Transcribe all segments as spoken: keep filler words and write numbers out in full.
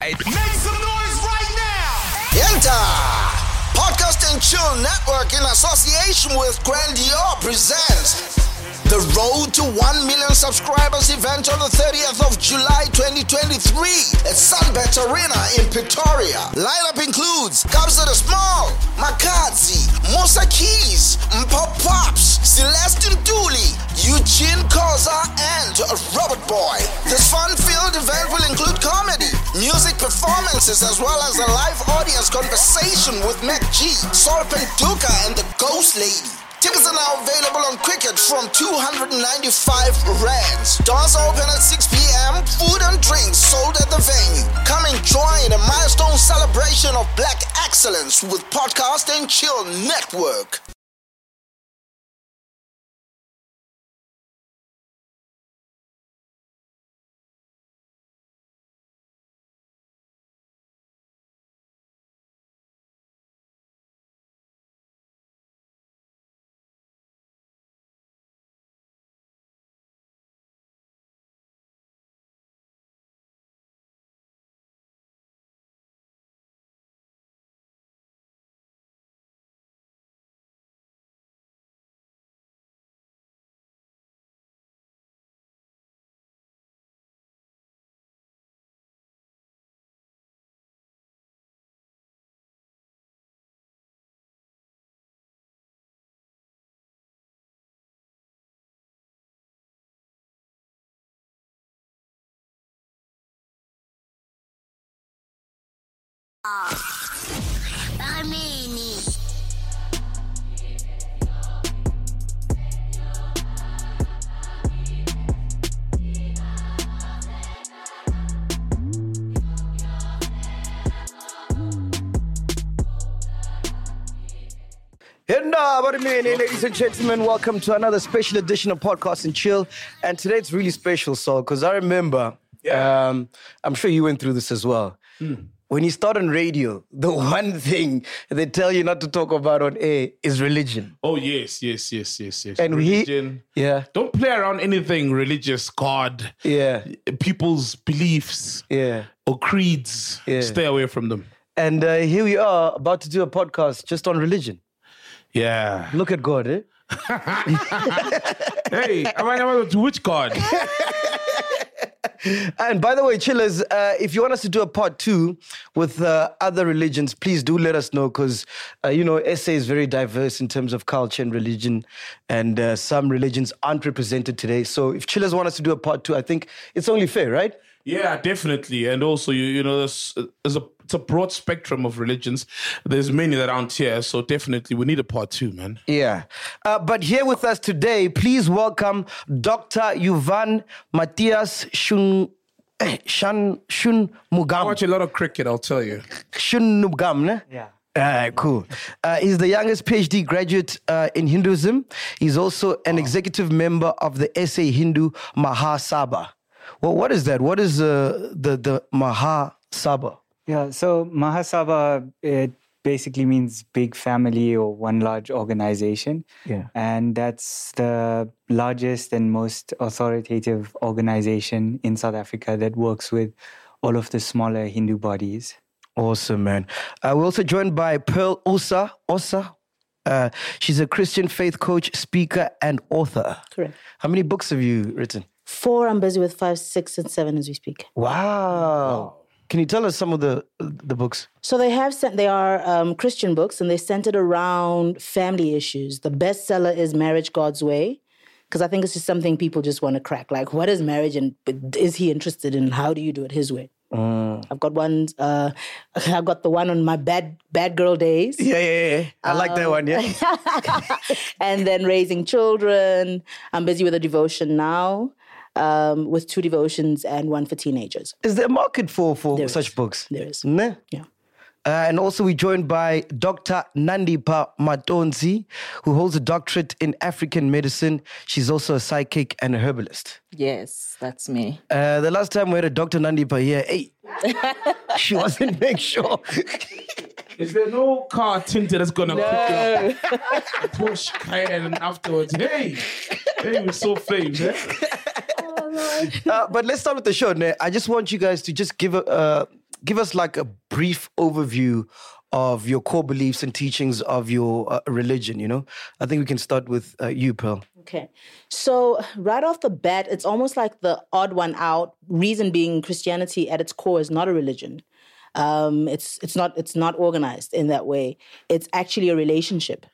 Make some noise right now! Enter! Podcast and Chill Network in association with Grandior presents the Road to one million subscribers event on the thirtieth of July twenty twenty-three at Sunbet Arena in Pretoria. Lineup includes Kabza the Small, Makazi, Musa Keys, Mpop Pops, Celeste Ntuli, Eugene Koza, and Robert Boy. This fun-filled event will include comedy, music performances, as well as a live audience conversation with Mac G, Sol Penduka, and the Ghost Lady. Tickets are now available on Cricket from two hundred ninety-five rands. Doors open at six p.m. Food and drinks sold at the venue. Come and join a milestone celebration of Black excellence with Podcast and Chill Network. Ladies and gentlemen, welcome to another special edition of Podcast and Chill. And today it's really special, Sol, because I remember, yeah. um, I'm sure you went through this as well. Mm. When you start on radio, the one thing they tell you not to talk about on air is religion. Oh, yes, yes, yes, yes, yes. And religion. We, yeah. Don't play around anything religious, God, yeah, people's beliefs, yeah, or creeds. Yeah. Stay away from them. And uh, here we are about to do a podcast just on religion. Yeah. Look at God, eh? Hey, am I going to which God? And by the way, chillers, uh, if you want us to do a part two with uh, other religions, please do let us know because, uh, you know, S A is very diverse in terms of culture and religion, and uh, some religions aren't represented today. So if chillers want us to do a part two, I think it's only fair, right? Yeah, definitely. And also, you you know, there's, there's a it's a broad spectrum of religions. There's many that aren't here, so definitely we need a part two, man. Yeah. Uh, but here with us today, please welcome Doctor Yuvan Matthias Shun Shun Shun Mugam. I watch a lot of cricket, I'll tell you. Shun Mugam, ne? Yeah. Uh, cool. Uh, he's the youngest PhD graduate uh, in Hinduism. He's also an oh. executive member of the S A Hindu Mahasabha. Well, what is that? What is uh, the the Mahasabha? Yeah, so Mahasabha, it basically means big family or one large organization. Yeah. And that's the largest and most authoritative organization in South Africa that works with all of the smaller Hindu bodies. Awesome, man. Uh, we're also joined by Pearl Osa. Osa. Uh, she's a Christian faith coach, speaker, and author. Correct. How many books have you written? Four. I'm busy with five, six, and seven as we speak. Wow. wow. Can you tell us some of the the books? So they have sent. They are um, Christian books, and they're centered around family issues. The bestseller is Marriage God's Way, because I think it's just something people just want to crack. Like, what is marriage, and is he interested in how do you do it his way? Mm. I've got one. Uh, I've got the one on my bad bad girl days. Yeah, yeah, yeah. I um, like that one. Yeah. And then Raising Children. I'm busy with a devotion now. Um, with two devotions and one for teenagers. Is there a market for, for there such is. books? There is. Ne? Yeah. Uh, and also we're joined by Doctor Nandipha Matonzi, who holds a doctorate in African medicine. She's also a psychic and a herbalist. Yes, that's me. Uh, the last time we had a Doctor Nandipha here, hey, she wasn't make sure. Is there no car tinted that's going to no. pick you up? Push Cayenne and afterwards, hey, hey, we're so flames, eh? Uh, but let's start with the show. I just want you guys to just give a, uh, give us like a brief overview of your core beliefs and teachings of your uh, religion, you know? I think we can start with uh, you, Pearl. Okay. So right off the bat, it's almost like the odd one out. Reason being, Christianity at its core is not a religion. Um, it's it's not it's not organized in that way. It's actually a relationship.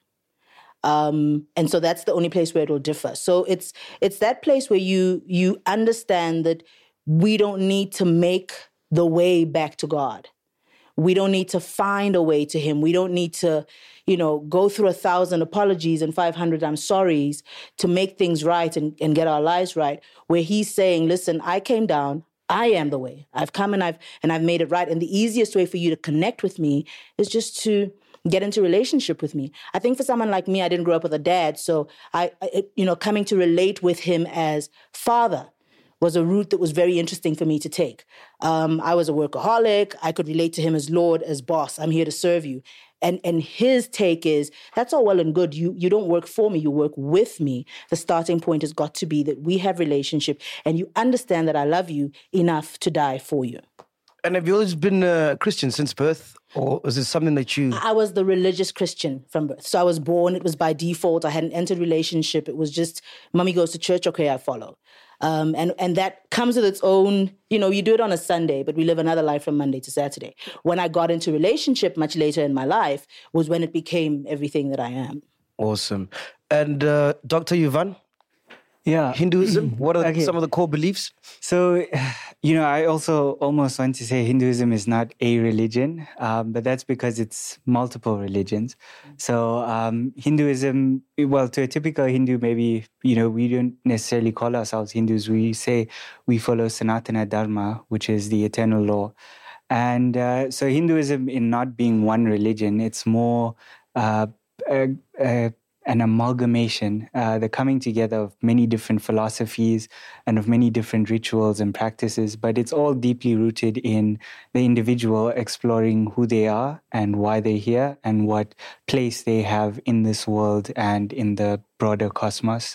Um, and so that's the only place where it will differ. So it's it's that place where you you understand that we don't need to make the way back to God. We don't need to find a way to him. We don't need to, you know, go through a thousand apologies and five hundred I'm sorries to make things right and, and get our lives right. Where he's saying, listen, I came down. I am the way. I've come and I've and I've made it right. And the easiest way for you to connect with me is just to get into relationship with me. I think for someone like me, I didn't grow up with a dad. So I, I you know, coming to relate with him as father was a route that was very interesting for me to take. Um, I was a workaholic. I could relate to him as Lord, as boss. I'm here to serve you. And and his take is, that's all well and good. You you don't work for me, you work with me. The starting point has got to be that we have relationship and you understand that I love you enough to die for you. And have you always been a Christian since birth? Or is it something that you... I was the religious Christian from birth. So I was born, it was by default. I hadn't entered relationship. It was just, mommy goes to church, okay, I follow. Um, and, and that comes with its own, you know, you do it on a Sunday, but we live another life from Monday to Saturday. When I got into relationship much later in my life was when it became everything that I am. Awesome. And uh, Doctor Yuvan? Yeah. Hinduism, what are Okay. some of the core beliefs? So, you know, I also almost want to say Hinduism is not a religion, um, but that's because it's multiple religions. So um, Hinduism, well, to a typical Hindu, maybe, you know, we don't necessarily call ourselves Hindus. We say we follow Sanatana Dharma, which is the eternal law. And uh, so Hinduism, in not being one religion, it's more uh, a, a an amalgamation, uh, the coming together of many different philosophies and of many different rituals and practices, but it's all deeply rooted in the individual exploring who they are and why they're here and what place they have in this world and in the broader cosmos.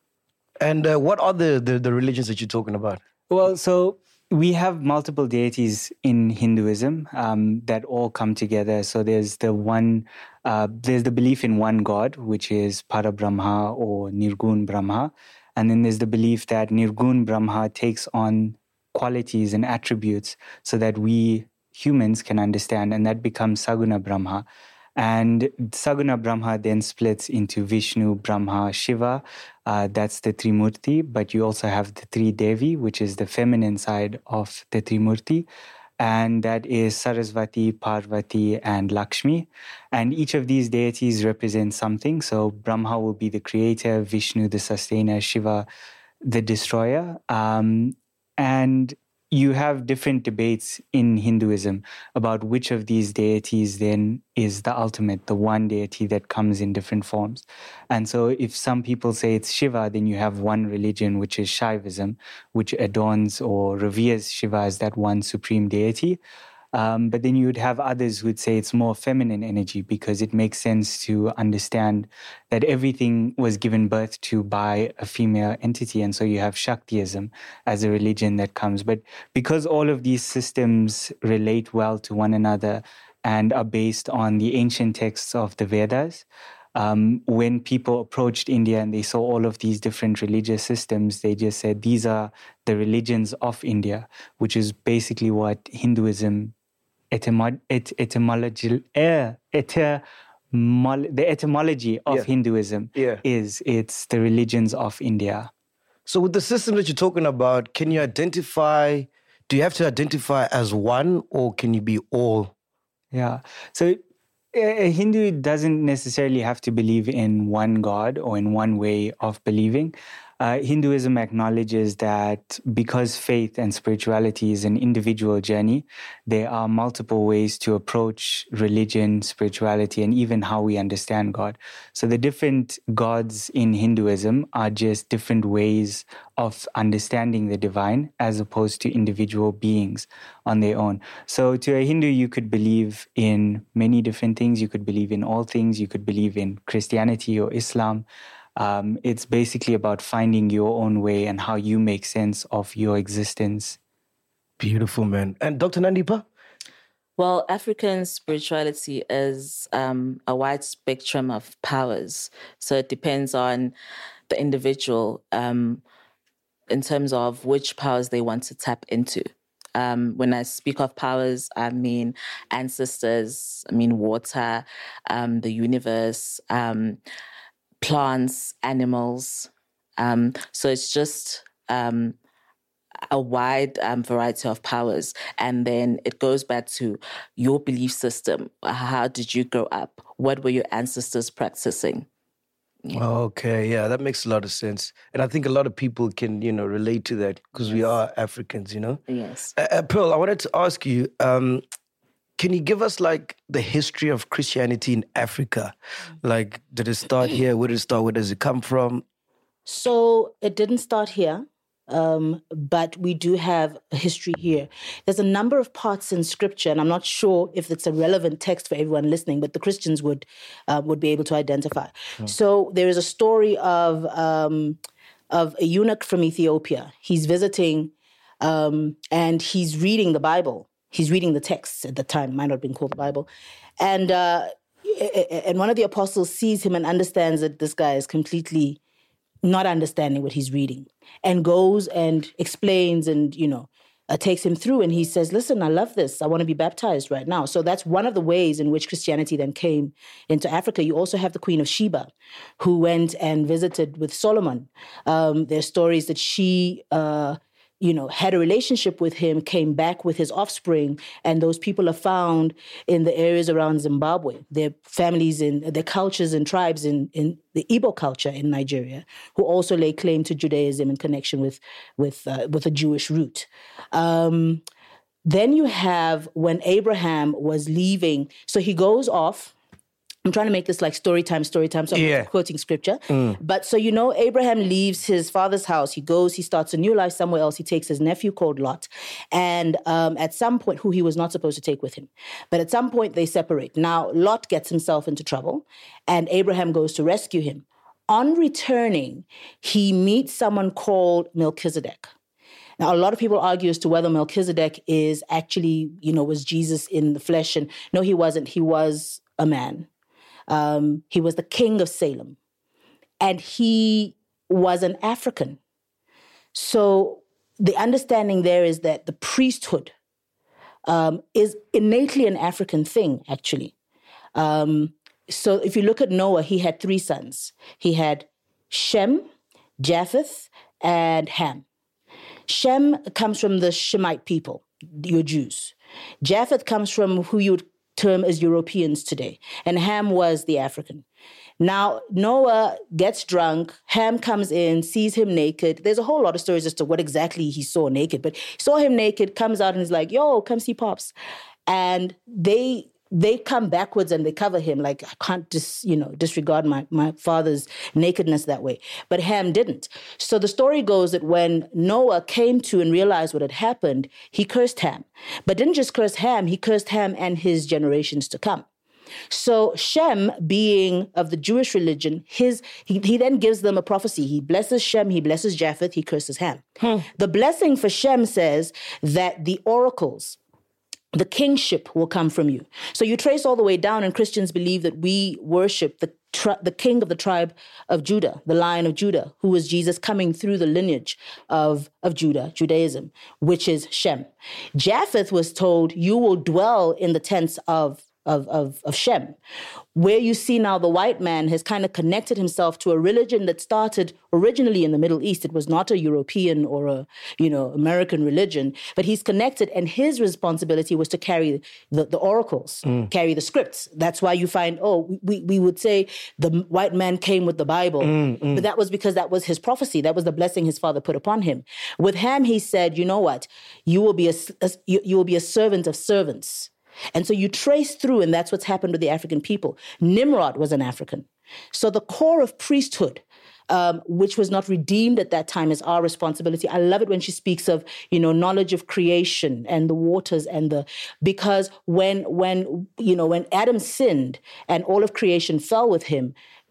And uh, what are the, the, the religions that you're talking about? Well, so we have multiple deities in Hinduism um, that all come together. So there's the one, uh, there's the belief in one God, which is Parabrahma or Nirgun Brahma. And then there's the belief that Nirgun Brahma takes on qualities and attributes so that we humans can understand, and that becomes Saguna Brahma. And Saguna Brahma then splits into Vishnu, Brahma, Shiva. Uh, that's the Trimurti. But you also have the Tri Devi, which is the feminine side of the Trimurti. And that is Sarasvati, Parvati, and Lakshmi. And each of these deities represents something. So Brahma will be the creator, Vishnu the sustainer, Shiva the destroyer. Um, and you have different debates in Hinduism about which of these deities then is the ultimate, the one deity that comes in different forms. And so if some people say it's Shiva, then you have one religion, which is Shaivism, which adorns or reveres Shiva as that one supreme deity. Um, but then you would have others who would say it's more feminine energy because it makes sense to understand that everything was given birth to by a female entity. And so you have Shaktiism as a religion that comes. But because all of these systems relate well to one another and are based on the ancient texts of the Vedas, Um, when people approached India and they saw all of these different religious systems, they just said, these are the religions of India, which is basically what Hinduism, etymo- et- etymology, uh, etymol- the etymology of Yeah. Hinduism Yeah. is. It's the religions of India. So with the system that you're talking about, can you identify, do you have to identify as one or can you be all? Yeah. So a Hindu doesn't necessarily have to believe in one God or in one way of believing. Uh, Hinduism acknowledges that because faith and spirituality is an individual journey, there are multiple ways to approach religion, spirituality, and even how we understand God. So the different gods in Hinduism are just different ways of understanding the divine as opposed to individual beings on their own. So to a Hindu, you could believe in many different things. You could believe in all things. You could believe in Christianity or Islam. Um, it's basically about finding your own way and how you make sense of your existence. Beautiful, man. And Doctor Nandipa? Well, African spirituality is um, a wide spectrum of powers. So it depends on the individual um, in terms of which powers they want to tap into. Um, when I speak of powers, I mean ancestors, I mean water, um, the universe, um, plants, animals. Um, so it's just um, a wide um, variety of powers. And then it goes back to your belief system. How did you grow up? What were your ancestors practicing? Yeah. Okay, yeah, that makes a lot of sense. And I think a lot of people can, you know, relate to that because yes. we are Africans, you know? Yes. Uh, uh, Pearl, I wanted to ask you, um, can you give us like the history of Christianity in Africa? Like, did it start here? Where did it start? Where does it come from? So it didn't start here. Um, but we do have a history here. There's a number of parts in Scripture, and I'm not sure if it's a relevant text for everyone listening, but the Christians would uh, would be able to identify. Mm. So there is a story of um, of a eunuch from Ethiopia. He's visiting, um, and he's reading the Bible. He's reading the texts at the time. It might not have been called the Bible, and uh, and one of the apostles sees him and understands that this guy is completely not understanding what he's reading, and goes and explains and, you know, uh, takes him through. And he says, listen, I love this. I want to be baptized right now. So that's one of the ways in which Christianity then came into Africa. You also have the Queen of Sheba, who went and visited with Solomon. Um, there's stories that she, uh, you know, had a relationship with him, came back with his offspring, and those people are found in the areas around Zimbabwe. Their families in their cultures and tribes in, in the Igbo culture in Nigeria, who also lay claim to Judaism in connection with with uh, with a Jewish root. Um, then you have when Abraham was leaving, so he goes off. I'm trying to make this like story time, story time. So I'm yeah. quoting scripture. Mm. But so, you know, Abraham leaves his father's house. He goes, he starts a new life somewhere else. He takes his nephew called Lot. And um, at some point, who he was not supposed to take with him. But at some point, they separate. Now, Lot gets himself into trouble, and Abraham goes to rescue him. On returning, he meets someone called Melchizedek. Now, a lot of people argue as to whether Melchizedek is actually, you know, was Jesus in the flesh. And no, he wasn't. He was a man. Um, he was the king of Salem, and he was an African. So the understanding there is that the priesthood um, is innately an African thing, actually. Um, so if you look at Noah, he had three sons. He had Shem, Japheth, and Ham. Shem comes from the Shemite people, your Jews. Japheth comes from who you would term as Europeans today. And Ham was the African. Now, Noah gets drunk. Ham comes in, sees him naked. There's a whole lot of stories as to what exactly he saw naked, but he saw him naked, comes out and is like, yo, come see Pops. And they they come backwards and they cover him like, I can't dis, you know, disregard my, my father's nakedness that way. But Ham didn't. So the story goes that when Noah came to and realized what had happened, he cursed Ham. But didn't just curse Ham, he cursed Ham and his generations to come. So Shem, being of the Jewish religion, his he, he then gives them a prophecy. He blesses Shem, he blesses Japheth, he curses Ham. Hmm. The blessing for Shem says that the oracles, the kingship will come from you. So you trace all the way down, and Christians believe that we worship the tri- the king of the tribe of Judah, the Lion of Judah, who was Jesus coming through the lineage of, of Judah, Judaism, which is Shem. Japheth was told, you will dwell in the tents of Of, of, of Shem, where you see now the white man has kind of connected himself to a religion that started originally in the Middle East. It was not a European or a, you know, American religion, but he's connected, and his responsibility was to carry the, the oracles, mm. carry the scripts. That's why you find, oh, we, we would say the white man came with the Bible, mm, mm. but that was because that was his prophecy. That was the blessing his father put upon him. With Ham, he said, you know what? You will be a, a you, you will be a servant of servants. And so you trace through, and that's what's happened with the African people. Nimrod was an African. So the core of priesthood, um, which was not redeemed at that time, is our responsibility. I love it when she speaks of, you know, knowledge of creation and the waters and the, because when, when, you know, when Adam sinned and all of creation fell with him,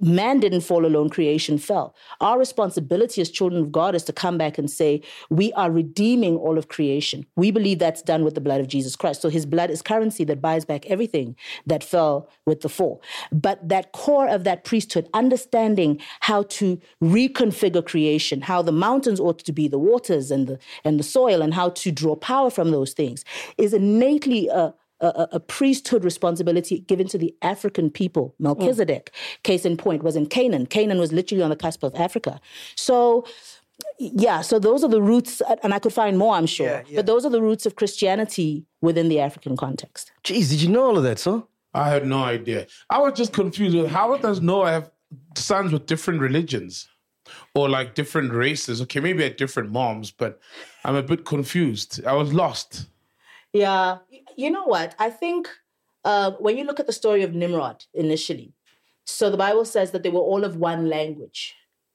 man didn't fall alone, creation fell. Our responsibility as children of God is to come back and say, we are redeeming all of creation. We believe that's done with the blood of Jesus Christ. So his blood is currency that buys back everything that fell with the fall. But that core of that priesthood, understanding how to reconfigure creation, how the mountains ought to be, the waters and the, and the soil, and how to draw power from those things, is innately a A, a priesthood responsibility given to the African people. Melchizedek, mm. case in point, was in Canaan. Canaan was literally on the cusp of Africa. So, yeah, so those are the roots, and I could find more, I'm sure, yeah, yeah. but those are the roots of Christianity within the African context. Jeez, did you know all of that, so? I had no idea. I was just confused with how does Noah have sons with different religions? Or like different races? Okay, maybe at different moms, but I'm a bit confused. I was lost. Yeah, you know what? I think uh, when you look at the story of Nimrod initially, so the Bible says that they were all of one language.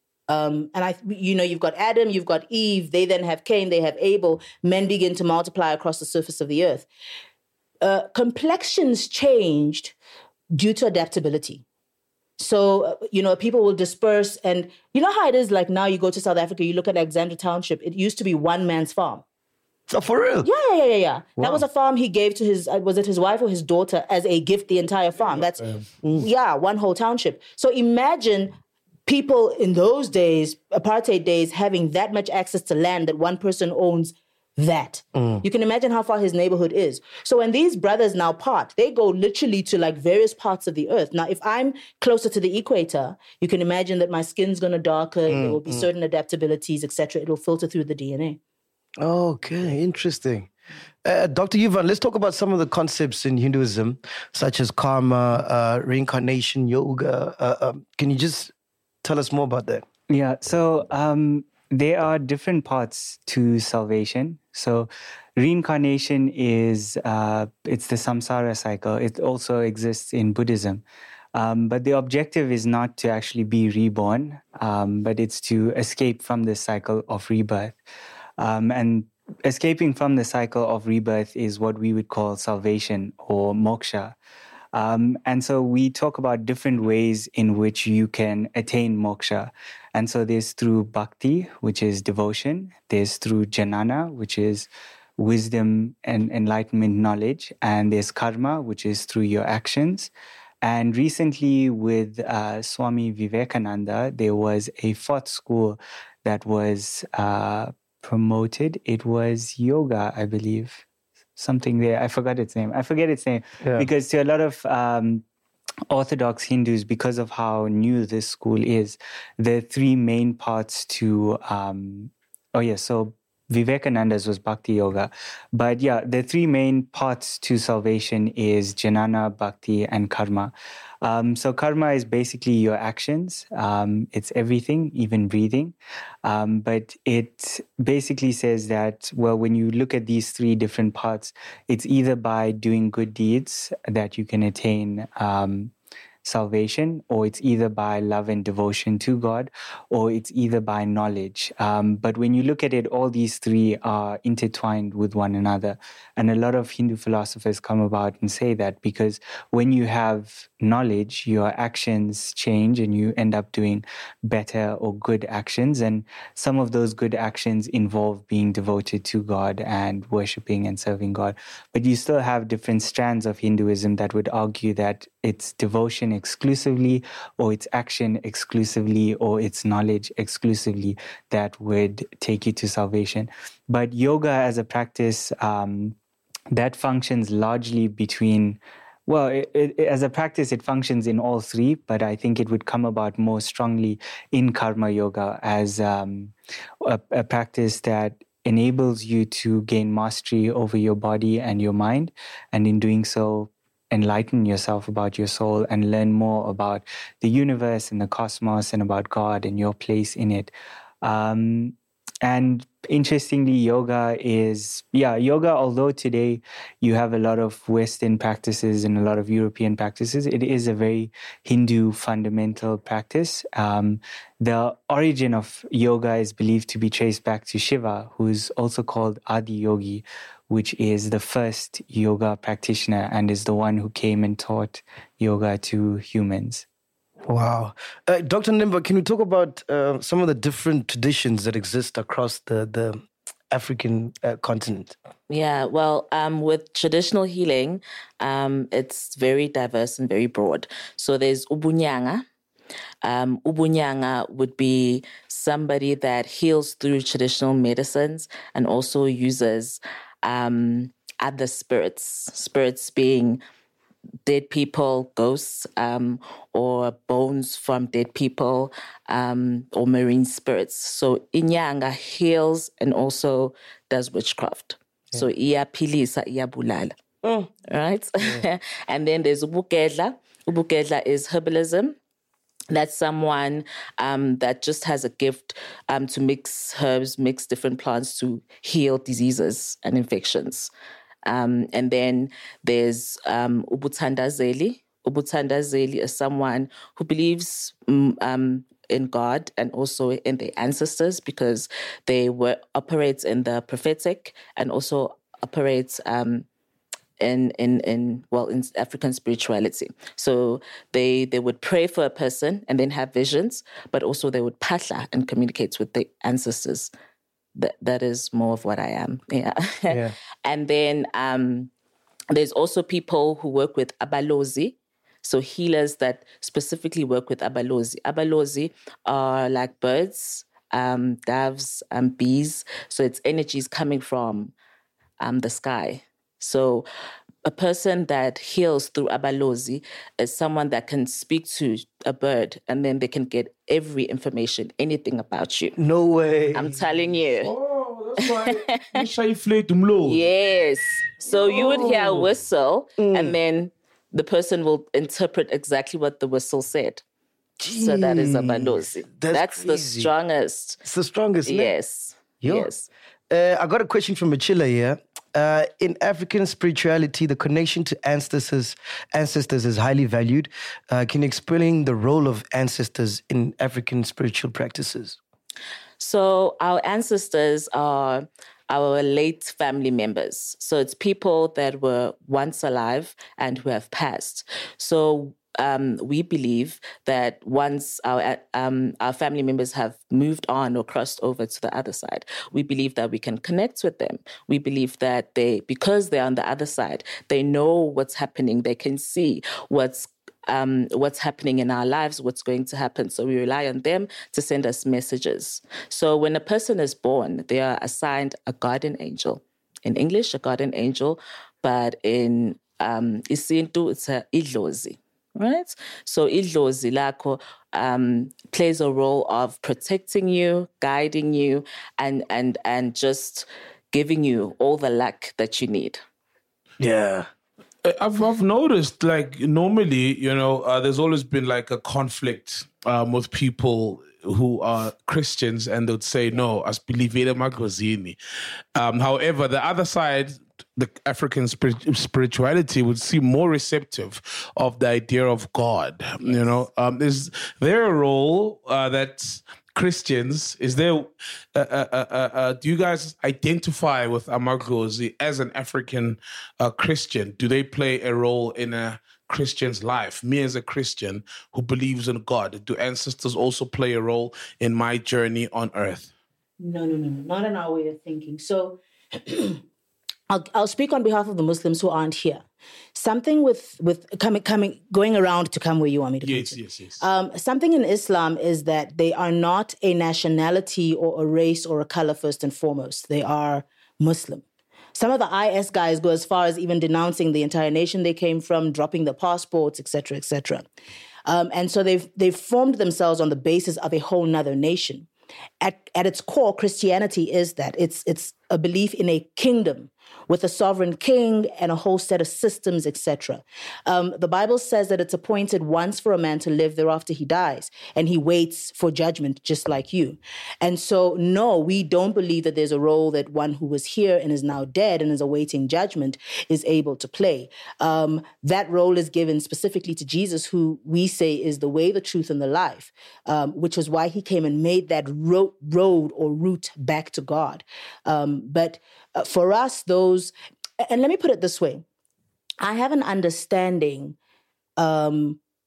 Um, and, I, you know, you've got Adam, you've got Eve, they then have Cain, they have Abel. Men begin to multiply across the surface of the earth. Uh, complexions changed due to adaptability. So, uh, you know, people will disperse. And you know how it is, like now you go to South Africa, you look at Alexandra Township, it used to be one man's farm. Oh, for real? Yeah, yeah, yeah, yeah. Wow. That was a farm he gave to his, uh, was it his wife or his daughter, as a gift, the entire farm. That's, um, yeah, one whole township. So imagine people in those days, apartheid days, having that much access to land that one person owns that. Mm. You can imagine how far his neighborhood is. So when these brothers now part, they go literally to like various parts of the earth. Now, if I'm closer to the equator, you can imagine that my skin's going to darken, mm, there will be mm. certain adaptabilities, et cetera. It will filter through the D N A. Okay, interesting. Uh, Doctor Yuval, let's talk about some of the concepts in Hinduism, such as karma, uh, reincarnation, yoga. Uh, um, can you just tell us more about that? Yeah, so um, there are different paths to salvation. So reincarnation is, uh, it's the samsara cycle. It also exists in Buddhism. Um, but the objective is not to actually be reborn, um, but it's to escape from this cycle of rebirth. Um, and escaping from the cycle of rebirth is what we would call salvation or moksha. Um, and so we talk about different ways in which you can attain moksha. And so there's through bhakti, which is devotion. There's through jnana, which is wisdom and enlightenment knowledge. And there's karma, which is through your actions. And recently with uh, Swami Vivekananda, there was a fourth school that was uh, promoted. It was yoga, I believe. Something there. I forgot its name. I forget its name. Yeah. Because to a lot of um, Orthodox Hindus, because of how new this school is, the three main parts to, um, oh yeah, so Vivekananda's was Bhakti Yoga. But yeah, the three main parts to salvation is Jnana, Bhakti, and Karma. Um, so karma is basically your actions. Um, it's everything, even breathing. Um, but it basically says that, well, when you look at these three different parts, it's either by doing good deeds that you can attain um, salvation, or it's either by love and devotion to God, or it's either by knowledge. Um, but when you look at it, all these three are intertwined with one another. And a lot of Hindu philosophers come about and say that because when you have knowledge, your actions change and you end up doing better or good actions. And some of those good actions involve being devoted to God and worshiping and serving God. But you still have different strands of Hinduism that would argue that it's devotion exclusively, or it's action exclusively, or it's knowledge exclusively that would take you to salvation. But yoga as a practice, um, that functions largely between, well, it, it, as a practice, it functions in all three, but I think it would come about more strongly in karma yoga as um, a, a practice that enables you to gain mastery over your body and your mind, and in doing so, enlighten yourself about your soul and learn more about the universe and the cosmos and about God and your place in it. Um, and interestingly, yoga is, yeah, yoga, although today you have a lot of Western practices and a lot of European practices, it is a very Hindu fundamental practice. Um, the origin of yoga is believed to be traced back to Shiva, who's also called Adi Yogi, which is the first yoga practitioner and is the one who came and taught yoga to humans. Wow. Uh, Doctor Nimba, can you talk about uh, some of the different traditions that exist across the, the African uh, continent? Yeah, well, um, with traditional healing, um, it's very diverse and very broad. So there's Ubunyanga. Um, Ubunyanga would be somebody that heals through traditional medicines and also uses um, other spirits, spirits being dead people, ghosts, um, or bones from dead people, um, or marine spirits. So Inyanga heals and also does witchcraft. Yeah. So iyapilisa, iyabulala. Mm. Right? Yeah. And then there's Ubukela. Ubukela is herbalism. That's someone um, that just has a gift um, to mix herbs, mix different plants to heal diseases and infections. Um, and then there's um, Ubuthandazeli. Ubuthandazeli is someone who believes um, in God and also in their ancestors because they were operates in the prophetic and also operates um, in in in well in African spirituality. So they they would pray for a person and then have visions, but also they would patla and communicate with the ancestors. That that is more of what I am. Yeah. Yeah. And then um, there's also people who work with abalozi. So healers that specifically work with abalozi. Abalozi are like birds, um, doves, um, bees. So it's energies coming from um, the sky. So a person that heals through abalozi is someone that can speak to a bird and then they can get every information, anything about you. No way. I'm telling you. Oh, that's why Yes. So oh. you would hear a whistle mm. and then the person will interpret exactly what the whistle said. Jeez. So that is abalozi. That's, that's the strongest. It's the strongest, Yes. Yo. Yes. Uh, I got a question from Machila here. Uh, in African spirituality, the connection to ancestors ancestors is highly valued. Uh, can you explain the role of ancestors in African spiritual practices? So our ancestors are our late family members. So it's people that were once alive and who have passed. So Um, we believe that once our um, our family members have moved on or crossed over to the other side, we believe that we can connect with them. We believe that they, because they're on the other side, they know what's happening. They can see what's um, what's happening in our lives, what's going to happen. So we rely on them to send us messages. So when a person is born, they are assigned a guardian angel. In English, a guardian angel, but in um, Isintu, it's a idlozi. Right? So idlozi lakho um, plays a role of protecting you, guiding you, and and and just giving you all the luck that you need. Yeah. I've I've noticed, like, normally, you know, uh, there's always been like a conflict um, with people who are Christians, and they'd say, no, as believere magazini. Um However, the other side, the African spirituality, would seem more receptive of the idea of God. You know, um, is there a role uh, that Christians, is there, uh, uh, uh, uh, do you guys identify with Amadlozi as an African uh, Christian? Do they play a role in a Christian's life? Me as a Christian who believes in God, do ancestors also play a role in my journey on earth? No, no, no, no, not in our way of thinking. So I'll, I'll speak on behalf of the Muslims who aren't here. Something with with coming coming going around to come where you want me to yes, come to. Yes, yes, yes. Um, something in Islam is that they are not a nationality or a race or a color first and foremost. They are Muslim. Some of the I S guys go as far as even denouncing the entire nation they came from, dropping their passports, et cetera, et cetera. Um, and so they've they've formed themselves on the basis of a whole nother nation. At at its core, Christianity is that it's it's a belief in a kingdom with a sovereign king and a whole set of systems, et cetera. Um, the Bible says that it's appointed once for a man to live, thereafter he dies, and he waits for judgment just like you. And so, no, we don't believe that there's a role that one who was here and is now dead and is awaiting judgment is able to play. Um, that role is given specifically to Jesus, who we say is the way, the truth, and the life, um, which is why he came and made that ro- road or route back to God. Um, but uh, for us, those, and let me put it this way, I have an understanding um,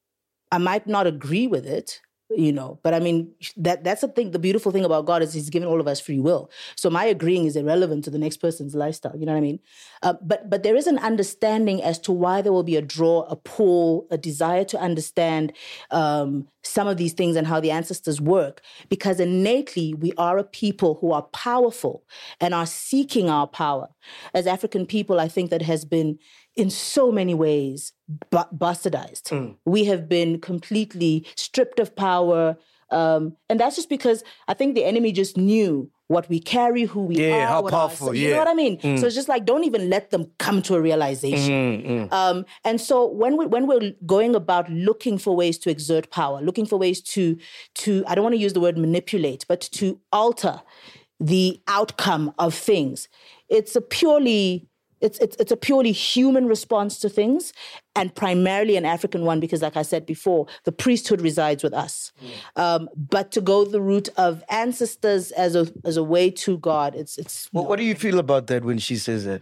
I might not agree with it, you know, but I mean, that that's the thing. The beautiful thing about God is he's given all of us free will. So my agreeing is irrelevant to the next person's lifestyle. You know what I mean? Uh, but but there is an understanding as to why there will be a draw, a pull, a desire to understand um, some of these things and how the ancestors work. Because innately, we are a people who are powerful and are seeking our power. As African people, I think that has been in so many ways b- bastardized. Mm. We have been completely stripped of power. Um, and that's just because I think the enemy just knew what we carry, who we yeah, are. how what powerful, our, you yeah. know what I mean? Mm. So it's just like, don't even let them come to a realization. Mm, mm. Um, and so when, we, when we're going about looking for ways to exert power, looking for ways to, to, I don't want to use the word manipulate, but to alter the outcome of things, it's a purely... It's, it's it's a purely human response to things, and primarily an African one because, like I said before, the priesthood resides with us. Mm. Um, but to go the route of ancestors as a as a way to God, it's it's. Well, what do you feel about that when she says that?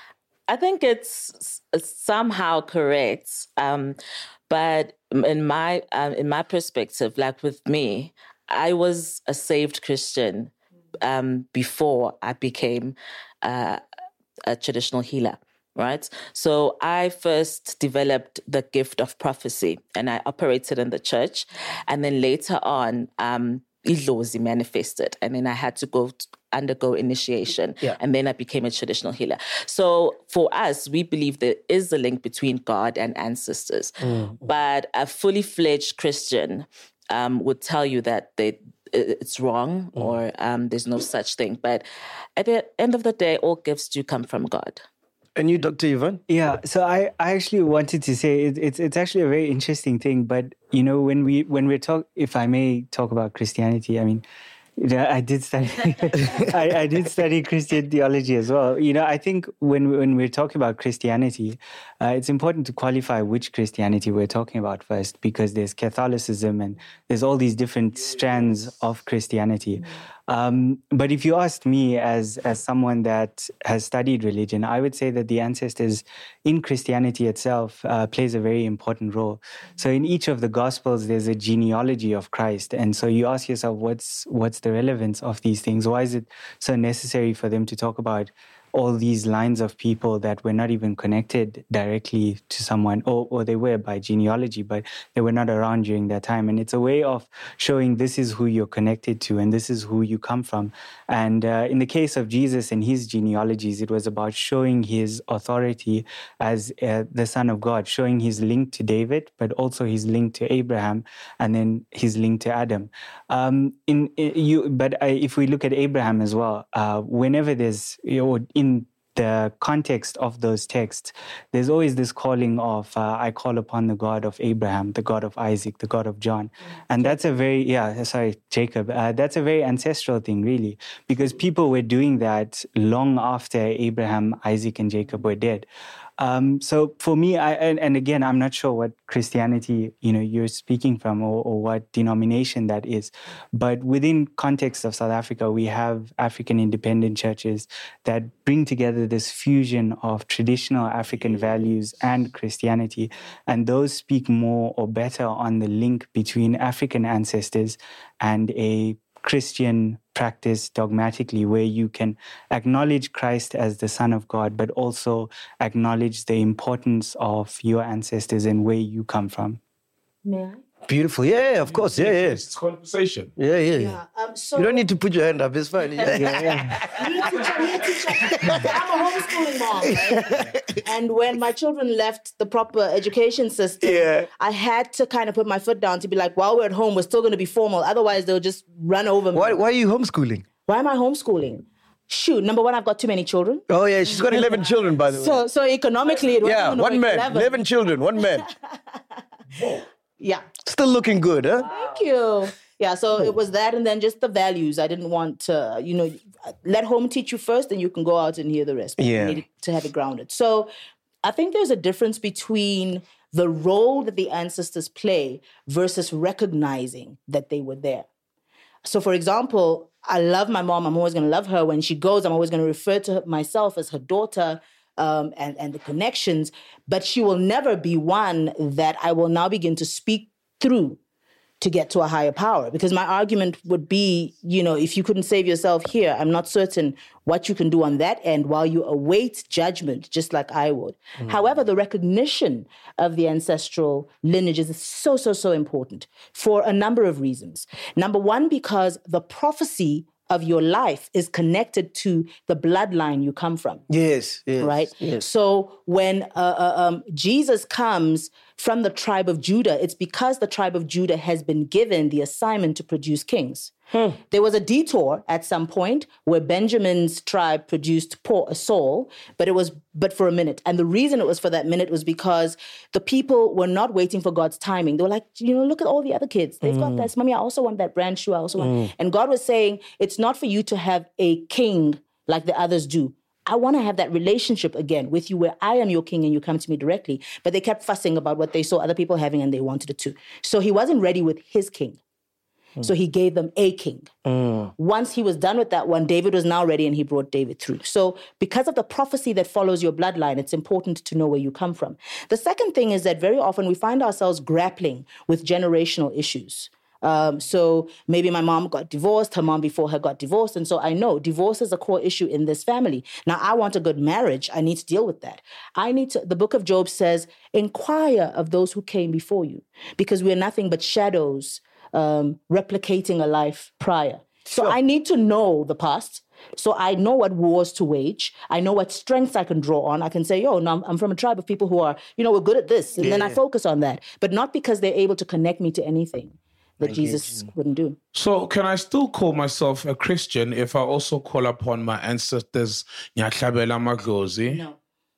I think it's, it's somehow correct, um, but in my um, in my perspective, like with me, I was a saved Christian um, before I became Uh, a traditional healer, right? So I first developed the gift of prophecy and I operated in the church. And then later on, um, Idlozi manifested. And then I had to go to undergo initiation. Yeah. And then I became a traditional healer. So for us, we believe there is a link between God and ancestors. Mm. But a fully fledged Christian um, would tell you that they it's wrong mm. or um, there's no such thing. But at the end of the day, all gifts do come from God. And you, Doctor Ivan? Yeah, so I, I actually wanted to say it, it's it's actually a very interesting thing. But, you know, when we when we talk, if I may talk about Christianity, I mean, I did study I, I did study Christian theology as well. You know, I think when when we're talking about Christianity, uh, it's important to qualify which Christianity we're talking about first, because there's Catholicism and there's all these different strands of Christianity. Um, but if you asked me as as someone that has studied religion, I would say that the ancestors in Christianity itself uh, plays a very important role. So in each of the Gospels, there's a genealogy of Christ. And so you ask yourself, what's what's the relevance of these things? Why is it so necessary for them to talk about all these lines of people that were not even connected directly to someone, or, or they were by genealogy, but they were not around during that time? And it's a way of showing this is who you're connected to and this is who you come from. And uh, in the case of Jesus and his genealogies, it was about showing his authority as uh, the Son of God, showing his link to David, but also his link to Abraham, and then his link to Adam. Um, in, in you, but I, if we look at Abraham as well, uh, whenever there's, you know, in the context of those texts, there's always this calling of, uh, I call upon the God of Abraham, the God of Isaac, the God of John. And that's a very, yeah, sorry, Jacob, uh, that's a very ancestral thing, really, because people were doing that long after Abraham, Isaac, and Jacob were dead. Um, so for me, I, and, and again, I'm not sure what Christianity, you know, you're speaking from, or, or what denomination that is. But within context of South Africa, we have African independent churches that bring together this fusion of traditional African values and Christianity. And those speak more or better on the link between African ancestors and a Christian practice dogmatically, where you can acknowledge Christ as the Son of God, but also acknowledge the importance of your ancestors and where you come from. May I? Beautiful. Yeah, yeah, of course. Yeah, yeah. It's conversation. Yeah, yeah, yeah. Yeah. Um, so You don't need to put your hand up. It's fine. Yeah, yeah, yeah. Me teacher, me teacher. I'm a homeschooling mom, right? And when my children left the proper education system, Yeah. I had to kind of put my foot down to be like, while we're at home, we're still going to be formal. Otherwise, they'll just run over me. Why, why are you homeschooling? Why am I homeschooling? Shoot, number one, I've got too many children. Oh, yeah, she's got eleven children, by the way. So, so economically, it Yeah, wasn't one gonna make man, eleven children, one man. Yeah. Still looking good, huh? Thank you. Yeah, so it was that, and then just the values. I didn't want to, you know, let home teach you first, and you can go out and hear the rest. But Yeah. you needed to have it grounded. So I think there's a difference between the role that the ancestors play versus recognizing that they were there. So, for example, I love my mom. I'm always going to love her. When she goes, I'm always going to refer to myself as her daughter. Um, and, and the connections, but she will never be one that I will now begin to speak through to get to a higher power. Because my argument would be, you know, if you couldn't save yourself here, I'm not certain what you can do on that end while you await judgment, just like I would. Mm. However, the recognition of the ancestral lineages is so, so, so important for a number of reasons. Number one, because the prophecy of your life is connected to the bloodline you come from. Yes, yes. Right? Yes. So when uh, uh, um, Jesus comes from the tribe of Judah, it's because the tribe of Judah has been given the assignment to produce kings. Hmm. There was a detour at some point where Benjamin's tribe produced Paul, Saul, but it was but for a minute. And the reason it was for that minute was because the people were not waiting for God's timing. They were like, you know, look at all the other kids. They've mm. got this. Mommy, I also want that brand shoe. I also want. Mm. And God was saying, it's not for you to have a king like the others do. I want to have that relationship again with you where I am your king and you come to me directly. But they kept fussing about what they saw other people having and they wanted it too. So he wasn't ready with his king. So he gave them a king. Mm. Once he was done with that one, David was now ready and he brought David through. So because of the prophecy that follows your bloodline, it's important to know where you come from. The second thing is that very often we find ourselves grappling with generational issues. Um, so maybe my mom got divorced, her mom before her got divorced. And so I know divorce is a core issue in this family. Now, I want a good marriage. I need to deal with that. I need to, the book of Job says, inquire of those who came before you, because we're nothing but shadows Um, replicating a life prior. So sure. I need to know the past. So I know what wars to wage. I know what strengths I can draw on. I can say, yo, no, I'm from a tribe of people who are, you know, we're good at this. And yeah. then I focus on that. But not because they're able to connect me to anything that Jesus wouldn't do. So can I still call myself a Christian if I also call upon my ancestors? No.